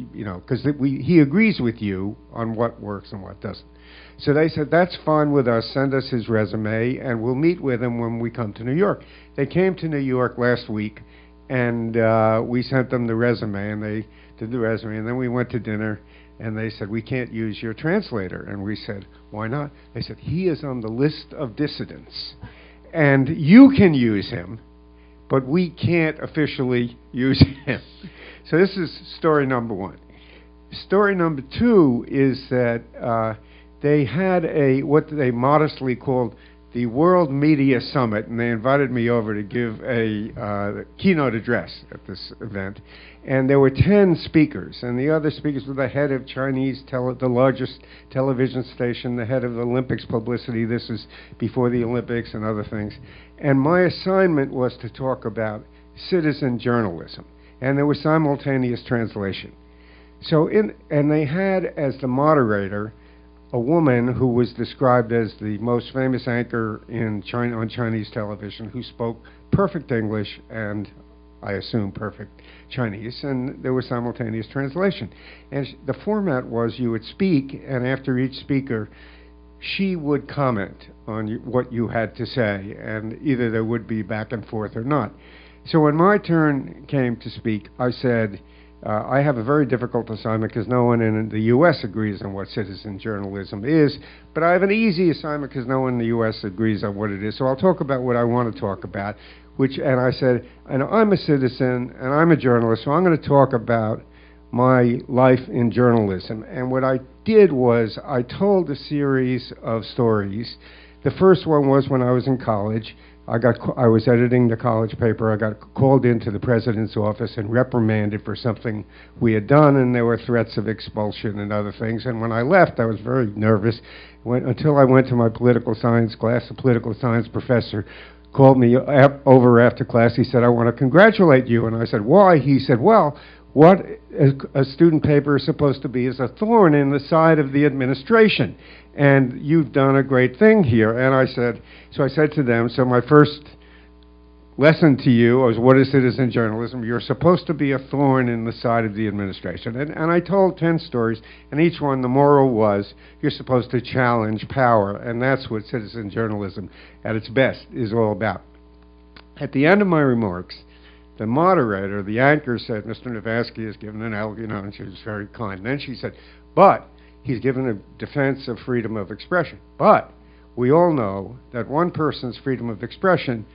he agrees with you on what works and what doesn't. So they said, that's fine with us, send us his resume, and we'll meet with him when we come to New York. They came to New York last week, and we sent them the resume, and they did the resume, and then we went to dinner, and they said, we can't use your translator. And we said, why not? They said, he is on the list of dissidents, and you can use him, but we can't officially use him. So this is story number 1. Story number 2 is that they had what they modestly called the World Media Summit, and they invited me over to give a keynote address at this event. And there were 10 speakers, and the other speakers were the head of the largest television station, the head of Olympics publicity. This is before the Olympics and other things. And my assignment was to talk about citizen journalism, and there was simultaneous translation. And they had as the moderator a woman who was described as the most famous anchor on Chinese television, who spoke perfect English and, I assume, perfect Chinese, and there was simultaneous translation. And the format was you would speak, and after each speaker, she would comment on what you had to say, and either there would be back and forth or not. So when my turn came to speak, I said, I have a very difficult assignment because no one in the U.S. agrees on what citizen journalism is, but I have an easy assignment because no one in the U.S. agrees on what it is. So I'll talk about what I want to talk about, and I said, and I'm a citizen and I'm a journalist, so I'm going to talk about my life in journalism. And what I did was I told a series of stories. The first one was when I was in college. I was editing the college paper. I got called into the president's office and reprimanded for something we had done, and there were threats of expulsion and other things. And when I left, I was very nervous until I went to my political science class. The political science professor called me over after class. He said, I want to congratulate you. And I said, why? He said, well, what a student paper is supposed to be is a thorn in the side of the administration. And you've done a great thing here. And I said to them, so my first lesson to you was, what is citizen journalism? You're supposed to be a thorn in the side of the administration. And I told 10 stories, and each one, the moral was, you're supposed to challenge power. And that's what citizen journalism at its best is all about. At the end of my remarks, the moderator, the anchor, said, Mr. Navasky has given an L, and she was very kind. And then she said, but he's given a defense of freedom of expression. But we all know that one person's freedom of expression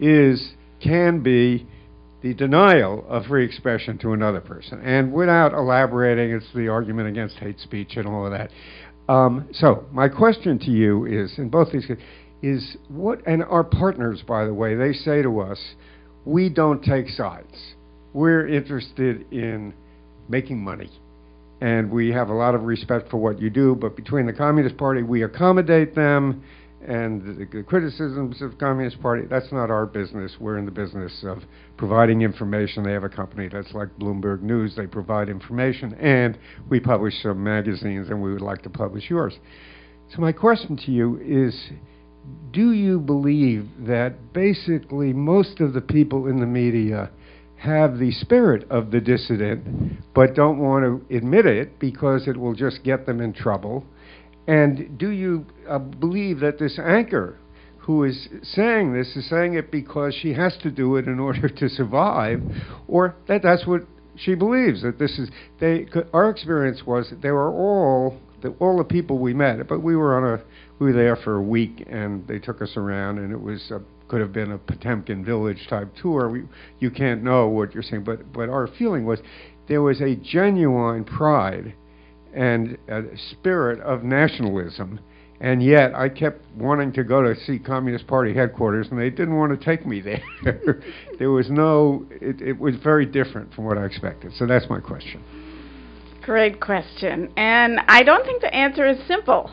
can be the denial of free expression to another person. And without elaborating, it's the argument against hate speech and all of that. So my question to you is, in both these cases, is what, and our partners, by the way, they say to us, we don't take sides. We're interested in making money. And we have a lot of respect for what you do, but between the Communist Party, we accommodate them, and the criticisms of the Communist Party, that's not our business. We're in the business of providing information. They have a company that's like Bloomberg News. They provide information, and we publish some magazines, and we would like to publish yours. So my question to you is, do you believe that basically most of the people in the media have the spirit of the dissident, but don't want to admit it because it will just get them in trouble? And do you believe that this anchor who is saying this is saying it because she has to do it in order to survive, or that that's what she believes, that this is, our experience was that they were all the people we met, but we were there for a week, and they took us around, and it was could have been a Potemkin Village type tour. You can't know what you're saying, but our feeling was there was a genuine pride and a spirit of nationalism, and yet I kept wanting to go to see Communist Party headquarters, and they didn't want to take me there. There was it was very different from what I expected. So that's my question. Great question. And I don't think the answer is simple.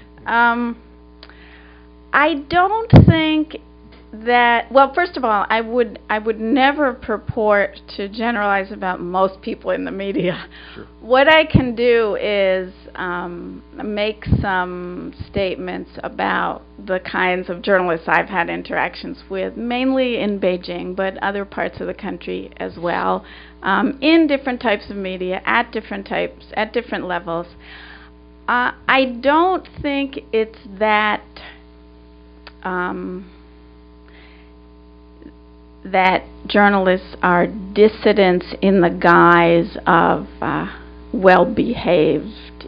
I don't think that, well, first of all, I would never purport to generalize about most people in the media. Sure. What I can do is make some statements about the kinds of journalists I've had interactions with, mainly in Beijing, but other parts of the country as well, in different types of media, at different levels. I don't think it's that that journalists are dissidents in the guise of well-behaved,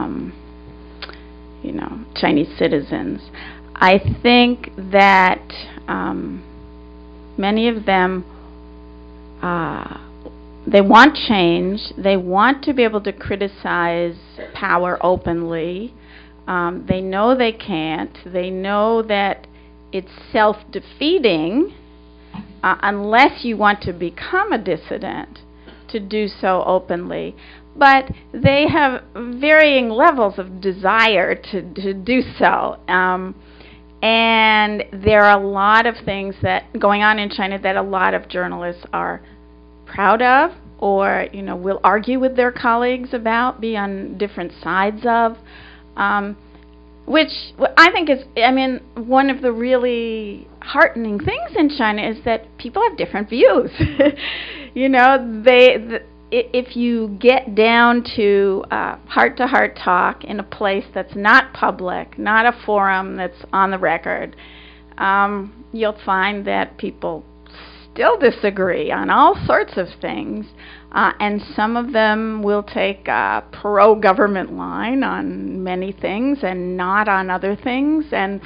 Chinese citizens. I think that many of them, they want change. They want to be able to criticize power openly. They know they can't. They know that it's self-defeating unless you want to become a dissident to do so openly. But they have varying levels of desire to do so. And there are a lot of things that going on in China that a lot of journalists are proud of, or will argue with their colleagues about, be on different sides of, which I think is, one of the really heartening things in China is that people have different views. If you get down to heart-to-heart talk in a place that's not public, not a forum that's on the record, you'll find that people still disagree on all sorts of things, and some of them will take a pro-government line on many things and not on other things. And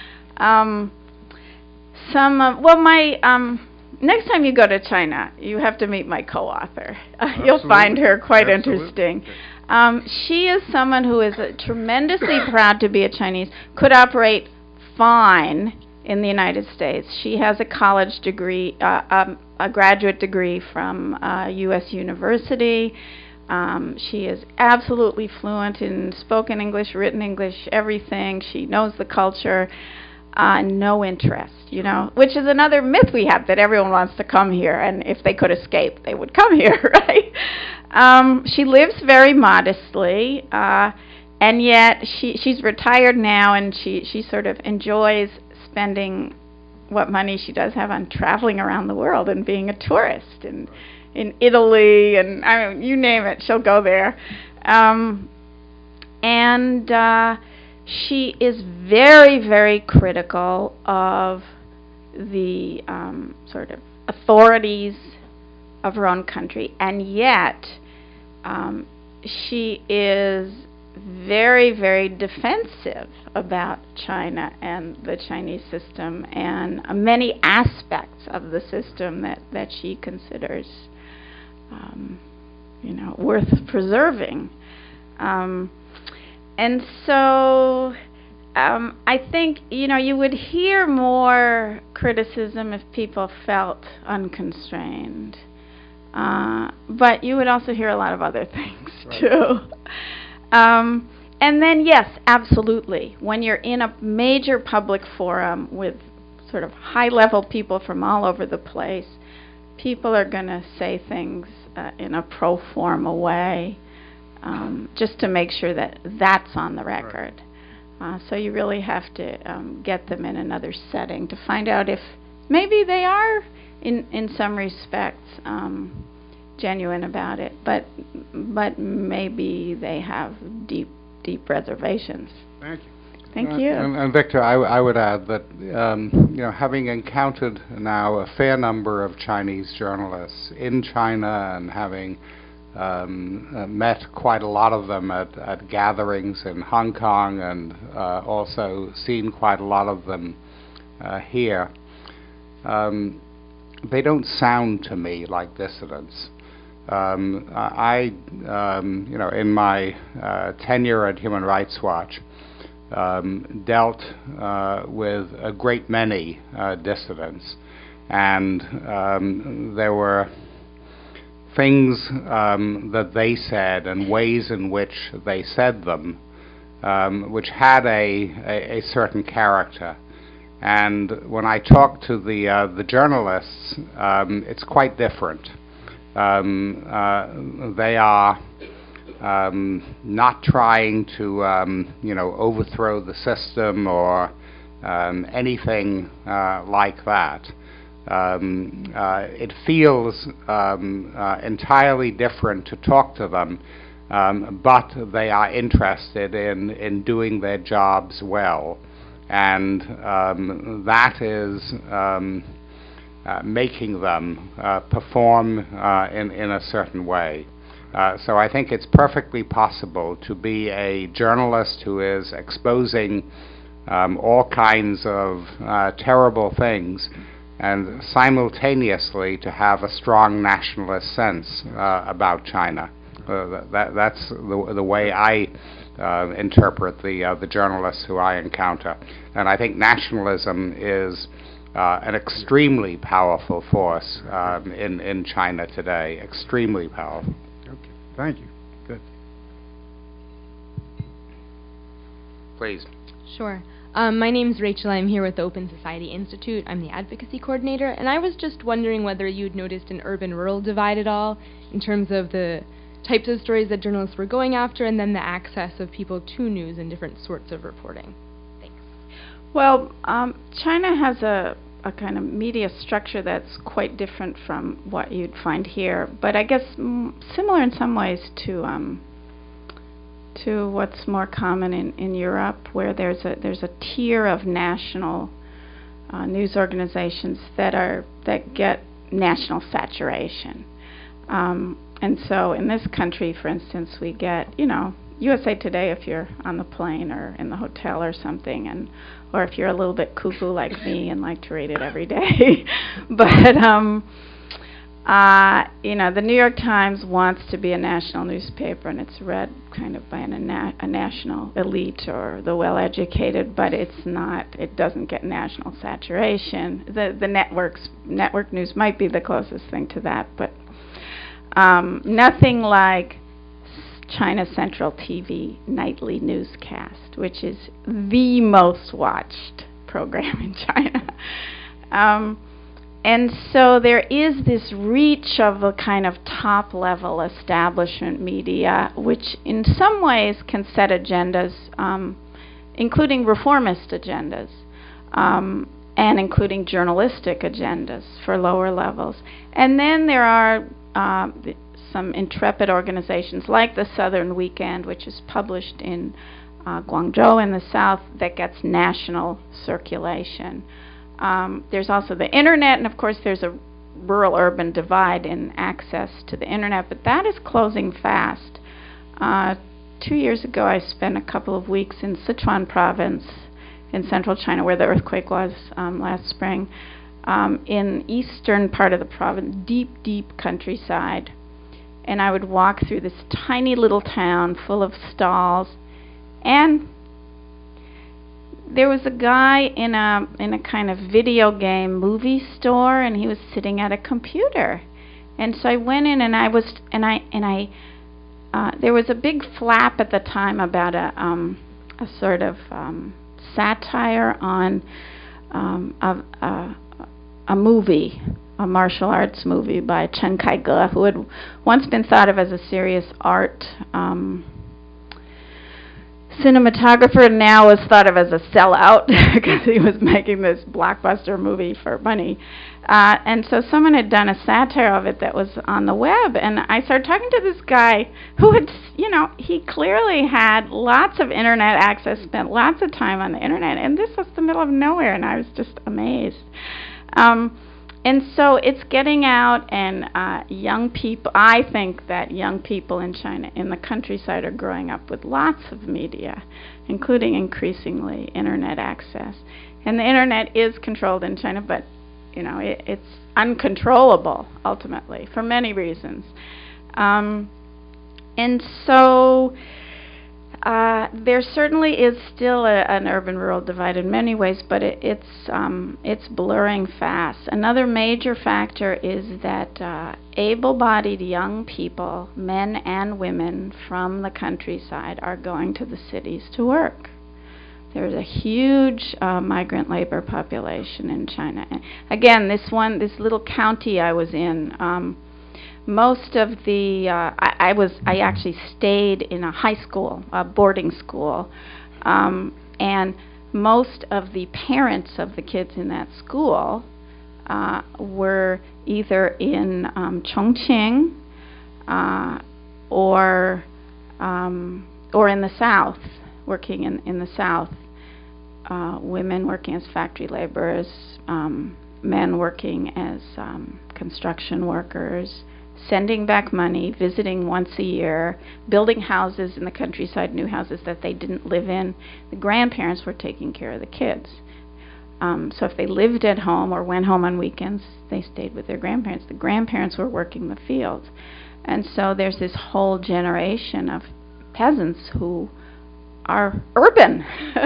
next time you go to China, you have to meet my co-author. You'll find her quite interesting. She is someone who is tremendously proud to be a Chinese, could operate fine in the United States. She has a college degree, a graduate degree from U.S. University. She is absolutely fluent in spoken English, written English, everything. She knows the culture. No interest, which is another myth we have, that everyone wants to come here, and if they could escape, they would come here, right? She lives very modestly, and yet she's retired now, and she sort of enjoys spending what money she does have on traveling around the world and being a tourist in Italy, and you name it, she'll go there. She is very, very critical of the sort of authorities of her own country, and yet she is very, very defensive about China and the Chinese system and many aspects of the system that she considers, worth preserving. And so I think, you would hear more criticism if people felt unconstrained. But you would also hear a lot of other things, right, too. And And then, yes, absolutely. When you're in a major public forum with sort of high-level people from all over the place, people are going to say things in a pro forma way, just to make sure that that's on the record. So you really have to get them in another setting to find out if maybe they are, in some respects, genuine about it, but maybe they have deep reservations. Thank you. Thank you. And Victor, I would add that having encountered now a fair number of Chinese journalists in China and having met quite a lot of them at gatherings in Hong Kong and also seen quite a lot of them here, they don't sound to me like dissidents. I in my tenure at Human Rights Watch, dealt with a great many dissidents, and there were things that they said and ways in which they said them which had a certain character. And when I talk to the journalists, it's quite different. They are not trying to overthrow the system or anything like that. It feels entirely different to talk to them, but they are interested in doing their jobs well, and that is making them perform in a certain way. So I think it's perfectly possible to be a journalist who is exposing all kinds of terrible things, and simultaneously to have a strong nationalist sense about China. That's the way I interpret the journalists who I encounter. And I think nationalism is an extremely powerful force in China today, extremely powerful. Okay, thank you. Good. Please. Sure. My name's Rachel. I'm here with the Open Society Institute. I'm the advocacy coordinator, and I was just wondering whether you'd noticed an urban-rural divide at all in terms of the types of stories that journalists were going after and then the access of people to news and different sorts of reporting. Thanks. Well, China has a kind of media structure that's quite different from what you'd find here, but I guess similar in some ways to what's more common in Europe, where there's a tier of national news organizations that get national saturation. And so in this country, for instance, we get, USA Today if you're on the plane or in the hotel or something, or if you're a little bit cuckoo like me and like to read it every day. But the New York Times wants to be a national newspaper, and it's read kind of by a national elite or the well-educated, but it's not. It doesn't get national saturation. The network news might be the closest thing to that, but nothing like China Central TV nightly newscast, which is the most watched program in China. And so there is this reach of a kind of top-level establishment media, which in some ways can set agendas, including reformist agendas, and including journalistic agendas for lower levels. And then there are some intrepid organizations like the Southern Weekend, which is published in Guangzhou in the south, that gets national circulation. There's also the internet, and of course there's a rural-urban divide in access to the internet, but that is closing fast. 2 years ago I spent a couple of weeks in Sichuan province in central China, where the earthquake was last spring, in eastern part of the province, deep countryside. And I would walk through this tiny little town full of stalls, and there was a guy in a kind of video game movie store, and he was sitting at a computer. And so I went in, and I there was a big flap at the time about a sort of satire on a movie, a martial arts movie by Chen Kaige, who had once been thought of as a serious art cinematographer, now was thought of as a sellout because he was making this blockbuster movie for money. And so someone had done a satire of it that was on the web, and I started talking to this guy who had, he clearly had lots of internet access, spent lots of time on the internet, and this was the middle of nowhere, and I was just amazed. And so it's getting out, and young people, I think that young people in China, in the countryside, are growing up with lots of media, including increasingly internet access. And the internet is controlled in China, but it's uncontrollable, ultimately, for many reasons. And so there certainly is still an urban-rural divide in many ways, but it's blurring fast. Another major factor is that able-bodied young people, men and women from the countryside, are going to the cities to work. There's a huge migrant labor population in China. And again, this little county I was in, most of the I actually stayed in a high school, a boarding school, and most of the parents of the kids in that school were either in Chongqing or in the South, working in the South. Women working as factory laborers, men working as construction workers, sending back money, visiting once a year, building houses in the countryside, new houses that they didn't live in. The grandparents were taking care of the kids. So if they lived at home or went home on weekends, they stayed with their grandparents. The grandparents were working the fields. And so there's this whole generation of peasants who are urban.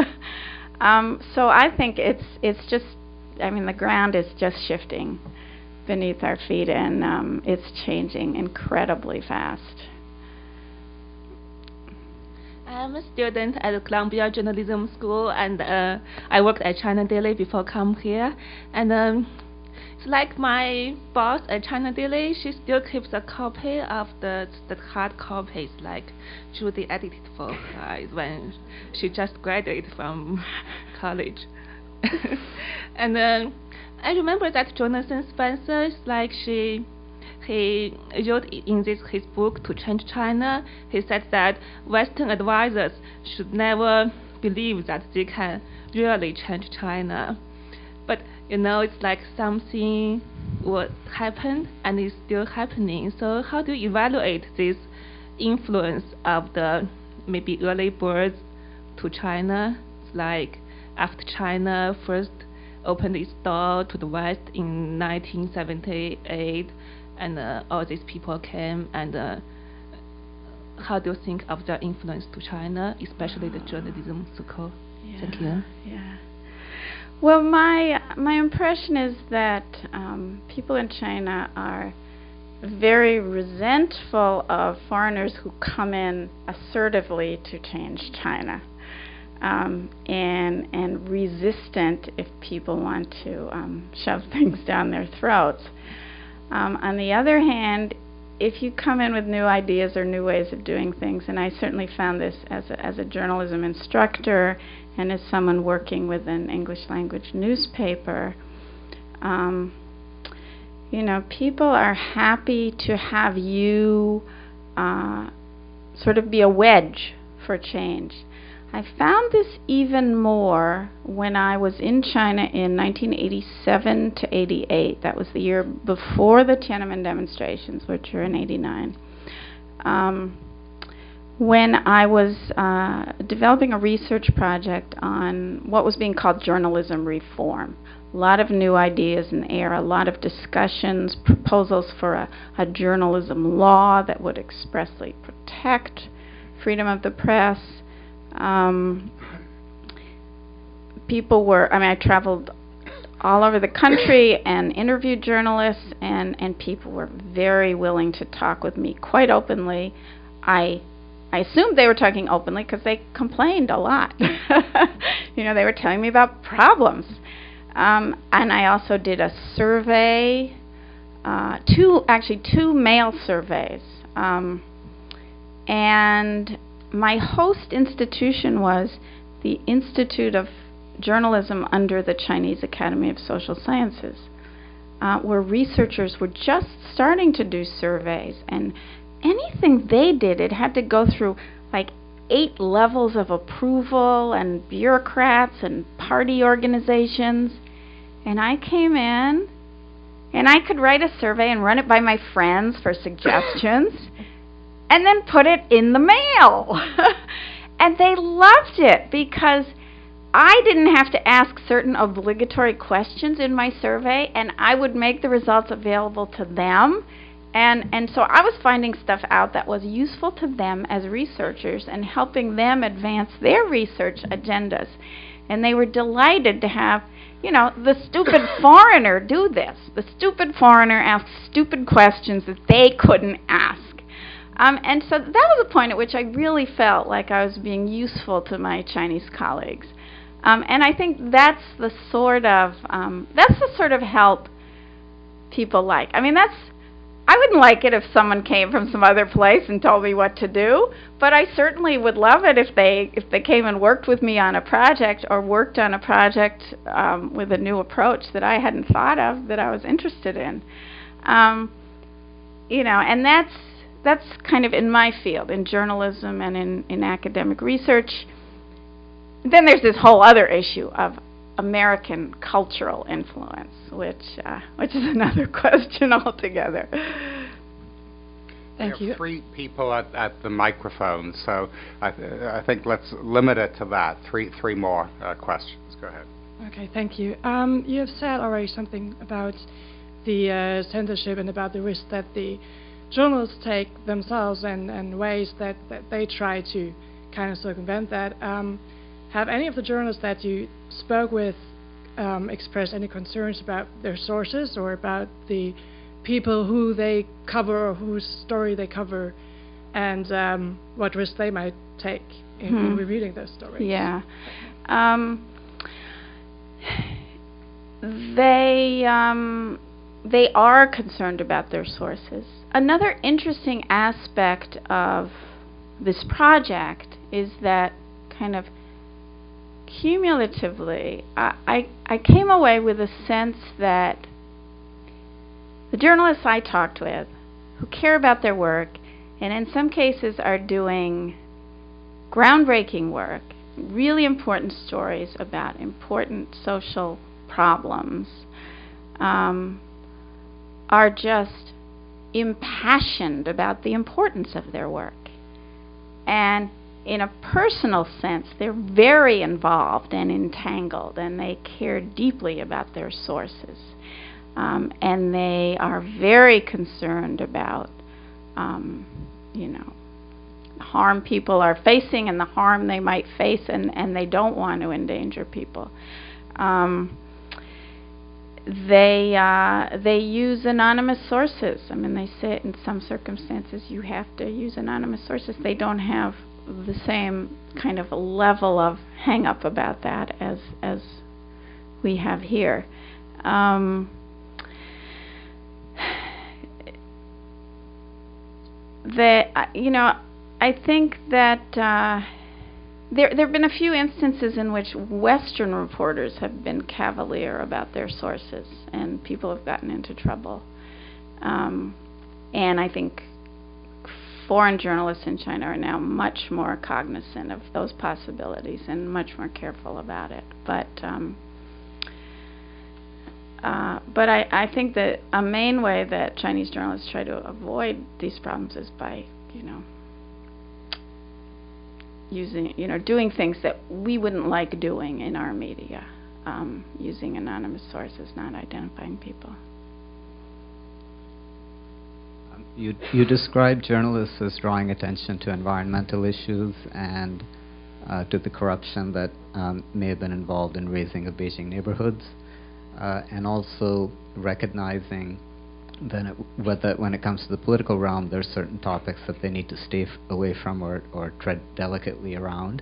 So I think it's just, the ground is just shifting beneath our feet, and it's changing incredibly fast. I'm a student at Columbia Journalism School, and I worked at China Daily before come here. And it's like my boss at China Daily, she still keeps a copy of the hard copies, like Judy edited for her when she just graduated from college. And I remember that Jonathan Spencer, like he wrote in his book To Change China, he said that Western advisors should never believe that they can really change China. But it's like something what happened and is still happening. So how do you evaluate this influence of the maybe early birds to China? It's like after China first opened its door to the West in 1978, and all these people came, and how do you think of their influence to China, especially the journalism circle? Yeah, Thank you. Yeah. Well, my impression is that people in China are very resentful of foreigners who come in assertively to change China. And resistant if people want to shove things down their throats. On the other hand, if you come in with new ideas or new ways of doing things, and I certainly found this as a journalism instructor and as someone working with an English language newspaper, people are happy to have you sort of be a wedge for change. I found this even more when I was in China in 1987 to 88. That was the year before the Tiananmen demonstrations, which were in 89. When I was developing a research project on what was being called journalism reform. A lot of new ideas in the air, a lot of discussions, proposals for a journalism law that would expressly protect freedom of the press. I traveled all over the country and interviewed journalists, and people were very willing to talk with me quite openly. I assumed they were talking openly because they complained a lot. You know, they were telling me about problems. And I also did a survey, two mail surveys. And my host institution was the Institute of Journalism under the Chinese Academy of Social Sciences, where researchers were just starting to do surveys, and anything they did, it had to go through like 8 levels of approval and bureaucrats and party organizations. And I came in, and I could write a survey and run it by my friends for suggestions, and then put it in the mail. And they loved it because I didn't have to ask certain obligatory questions in my survey, and I would make the results available to them. And so I was finding stuff out that was useful to them as researchers and helping them advance their research agendas. And they were delighted to have, you know, the stupid foreigner do this. The stupid foreigner asks stupid questions that they couldn't ask. And so that was a point at which I really felt like I was being useful to my Chinese colleagues. And I think that's the sort of help people like. I mean, I wouldn't like it if someone came from some other place and told me what to do, but I certainly would love it if they came and worked with me on a project, or worked on a project with a new approach that I hadn't thought of, that I was interested in. You know, and that's kind of in my field, in journalism and in academic research. Then there's this whole other issue of American cultural influence, which is another question altogether. Thank you. We have 3 people at the microphone, so I think let's limit it to that. Three more questions. Go ahead. Okay, thank you. You have said already something about the censorship and about the risk that the journalists take themselves, and ways that they try to kind of circumvent that. Have any of the journalists that you spoke with expressed any concerns about their sources, or about the people who they cover, or whose story they cover, and what risks they might take in revealing those stories? Yeah. They are concerned about their sources. Another interesting aspect of this project is that kind of cumulatively, I came away with a sense that the journalists I talked with, who care about their work, and in some cases are doing groundbreaking work, really important stories about important social problems, are just impassioned about the importance of their work. And in a personal sense, they're very involved and entangled, and they care deeply about their sources. And they are very concerned about, harm people are facing and the harm they might face, and they don't want to endanger people. They use anonymous sources. I mean, they say in some circumstances you have to use anonymous sources. They don't have the same kind of a level of hang-up about that as we have here. I think that there have been a few instances in which Western reporters have been cavalier about their sources, and people have gotten into trouble. And I think foreign journalists in China are now much more cognizant of those possibilities and much more careful about it. But I think that a main way that Chinese journalists try to avoid these problems is by, doing things that we wouldn't like doing in our media, using anonymous sources, not identifying people. You described journalists as drawing attention to environmental issues and to the corruption that may have been involved in raising of Beijing neighborhoods, and also recognizing when it comes to the political realm, there are certain topics that they need to stay away from or tread delicately around.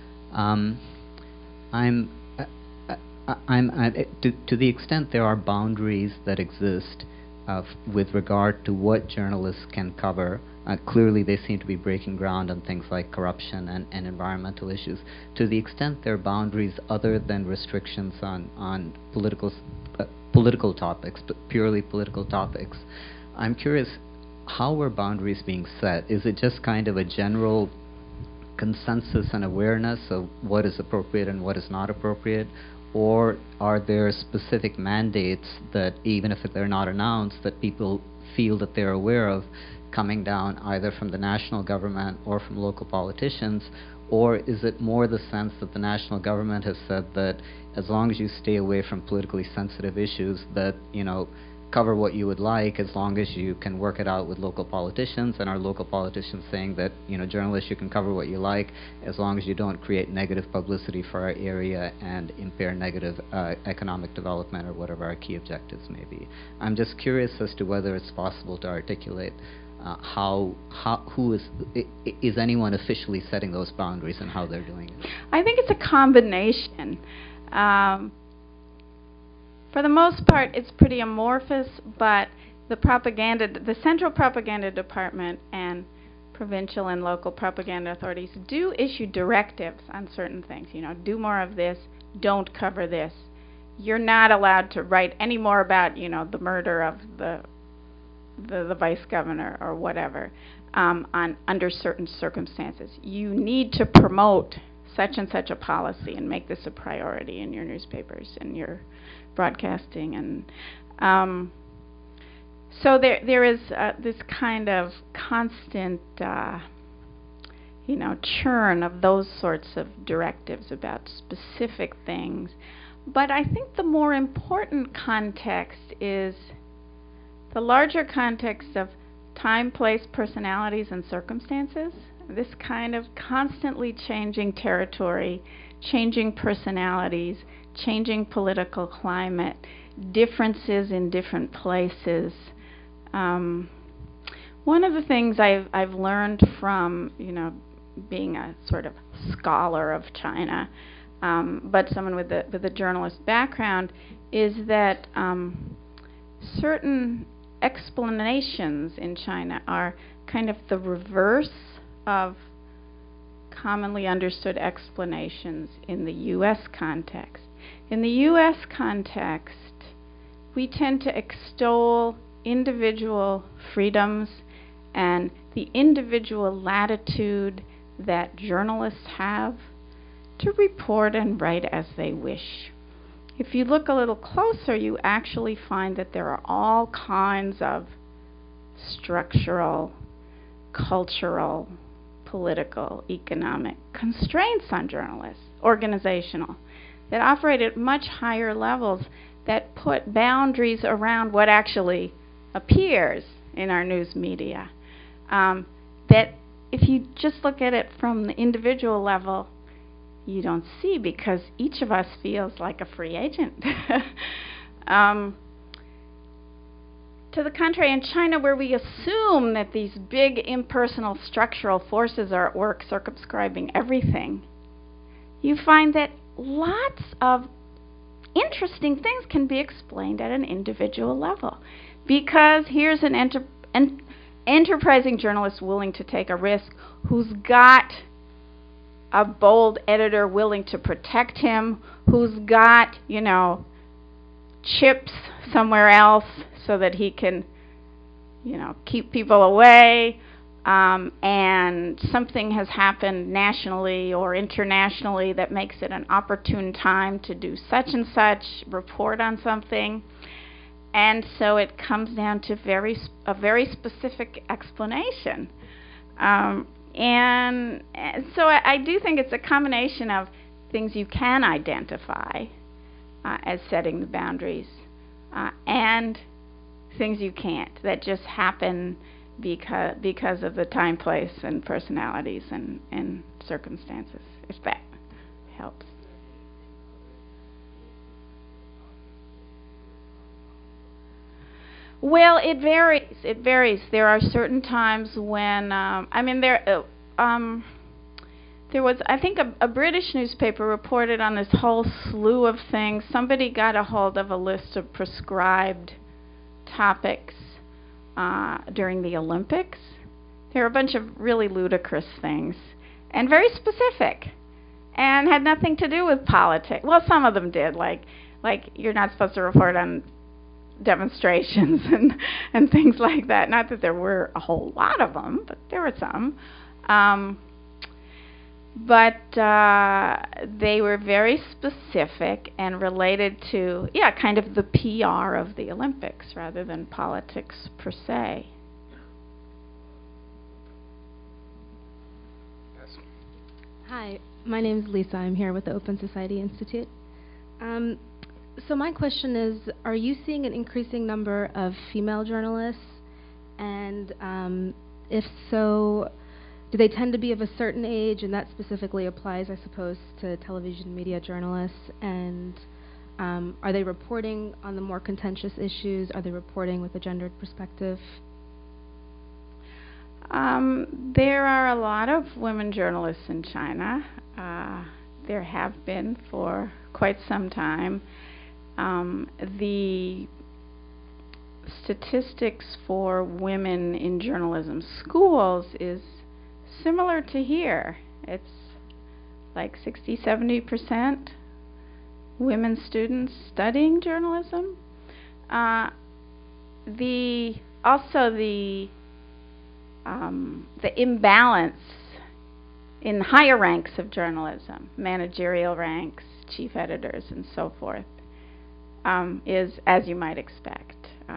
To the extent there are boundaries that exist with regard to what journalists can cover, clearly they seem to be breaking ground on things like corruption and environmental issues. To the extent there are boundaries other than restrictions on political topics, but purely political topics, I'm curious, how are boundaries being set? Is it just kind of a general consensus and awareness of what is appropriate and what is not appropriate? Or are there specific mandates that, even if they're not announced, that people feel that they're aware of coming down either from the national government or from local politicians? Or is it more the sense that the national government has said that as long as you stay away from politically sensitive issues, that, cover what you would like as long as you can work it out with local politicians, and our local politicians saying that, journalists, you can cover what you like as long as you don't create negative publicity for our area and impair negative economic development or whatever our key objectives may be. I'm just curious as to whether it's possible to articulate is anyone officially setting those boundaries and how they're doing it? I think it's a combination. For the most part, it's pretty amorphous, but the Central Propaganda Department and provincial and local propaganda authorities do issue directives on certain things. Do more of this, don't cover this. You're not allowed to write any more about, the murder of the vice governor or whatever under certain circumstances. You need to promote such and such a policy and make this a priority in your newspapers and your broadcasting. And so there is this kind of constant churn of those sorts of directives about specific things. But I think the more important context is the larger context of time, place, personalities, and circumstances. This kind of constantly changing territory, changing personalities, changing political climate, differences in different places. One of the things I've learned from, being a sort of scholar of China, but someone with a journalist background, is that certain explanations in China are kind of the reverse of commonly understood explanations in the U.S. context. In the U.S. context, we tend to extol individual freedoms and the individual latitude that journalists have to report and write as they wish. If you look a little closer, you actually find that there are all kinds of structural, cultural, political, economic constraints on journalists, organizational, that operate at much higher levels, that put boundaries around what actually appears in our news media. That if you just look at it from the individual level, you don't see, because each of us feels like a free agent. To the contrary, in China, where we assume that these big impersonal structural forces are at work circumscribing everything, you find that lots of interesting things can be explained at an individual level. Because here's an enterprising journalist willing to take a risk, who's got a bold editor willing to protect him, who's got, chips somewhere else so that he can, keep people away, and something has happened nationally or internationally that makes it an opportune time to do such and such, report on something. And so it comes down to a very specific explanation. And so I do think it's a combination of things you can identify as setting the boundaries and things you can't, that just happen because of the time, place, and personalities and circumstances, if that helps. Well, it varies. It varies. There are certain times when, there was, I think, a British newspaper reported on this whole slew of things. Somebody got a hold of a list of prescribed topics during the Olympics. There were a bunch of really ludicrous things and very specific and had nothing to do with politics. Well, some of them did, like you're not supposed to report on demonstrations and things like that. Not that there were a whole lot of them, but there were some. But they were very specific and related to, kind of the PR of the Olympics rather than politics per se. Yes. Hi, my name is Lisa. I'm here with the Open Society Institute. So my question is, are you seeing an increasing number of female journalists? And if so, do they tend to be of a certain age? And that specifically applies, I suppose, to television media journalists. And are they reporting on the more contentious issues? Are they reporting with a gendered perspective? There are a lot of women journalists in China. There have been for quite some time. The statistics for women in journalism schools is similar to here. It's like 60-70% women students studying journalism. The imbalance in higher ranks of journalism, managerial ranks, chief editors, and so forth, is, as you might expect,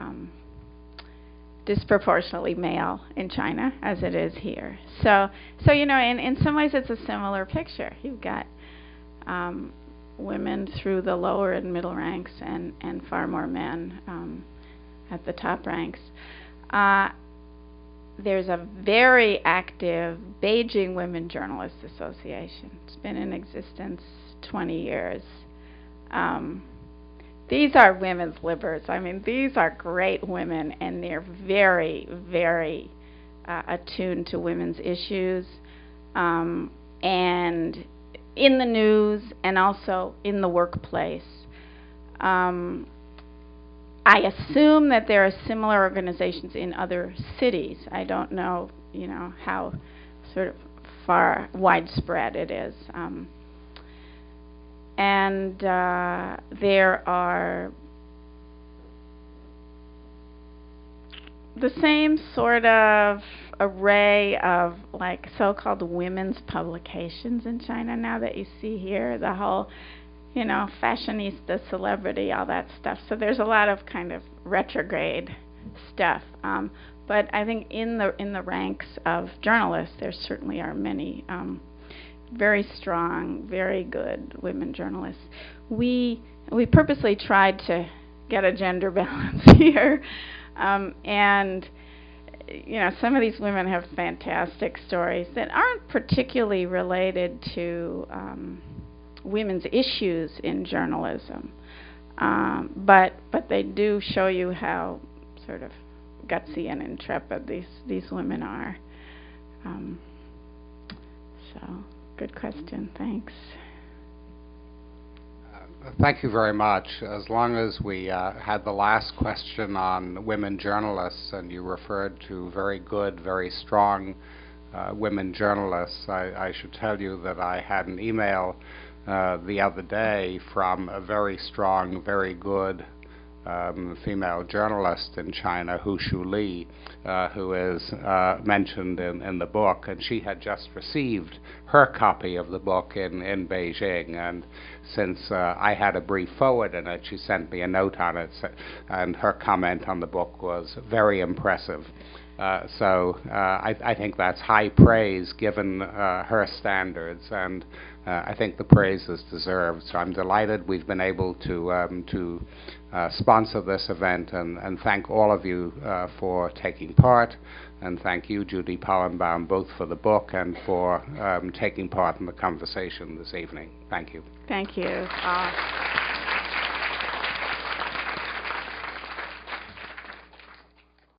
disproportionately male in China, as it is here. So in some ways it's a similar picture. You've got women through the lower and middle ranks and far more men at the top ranks. There's a very active Beijing Women Journalists Association. It's been in existence 20 years. These are women's livers. I mean, these are great women, and they're very, very attuned to women's issues, and in the news and also in the workplace. I assume that there are similar organizations in other cities. I don't know, how sort of far widespread it is. And there are the same sort of array of like so-called women's publications in China now that you see here, the whole, fashionista, celebrity, all that stuff. So there's a lot of kind of retrograde stuff. But I think in the ranks of journalists, there certainly are many very strong, very good women journalists. We purposely tried to get a gender balance here, and some of these women have fantastic stories that aren't particularly related to women's issues in journalism, but they do show you how sort of gutsy and intrepid these women are. So. Good question. Thanks. Thank you very much. As long as we had the last question on women journalists, and you referred to very good, very strong women journalists, I should tell you that I had an email the other day from a very strong, very good female journalist in China, Hu Shuli, who is mentioned in the book, and she had just received her copy of the book in Beijing, and since I had a brief forward in it, she sent me a note on it, and her comment on the book was very impressive. So I think that's high praise given her standards, and I think the praise is deserved. So I'm delighted we've been able to sponsor this event, and thank all of you for taking part, and thank you, Judy Pollenbaum, both for the book and for taking part in the conversation this evening. Thank you. Thank you.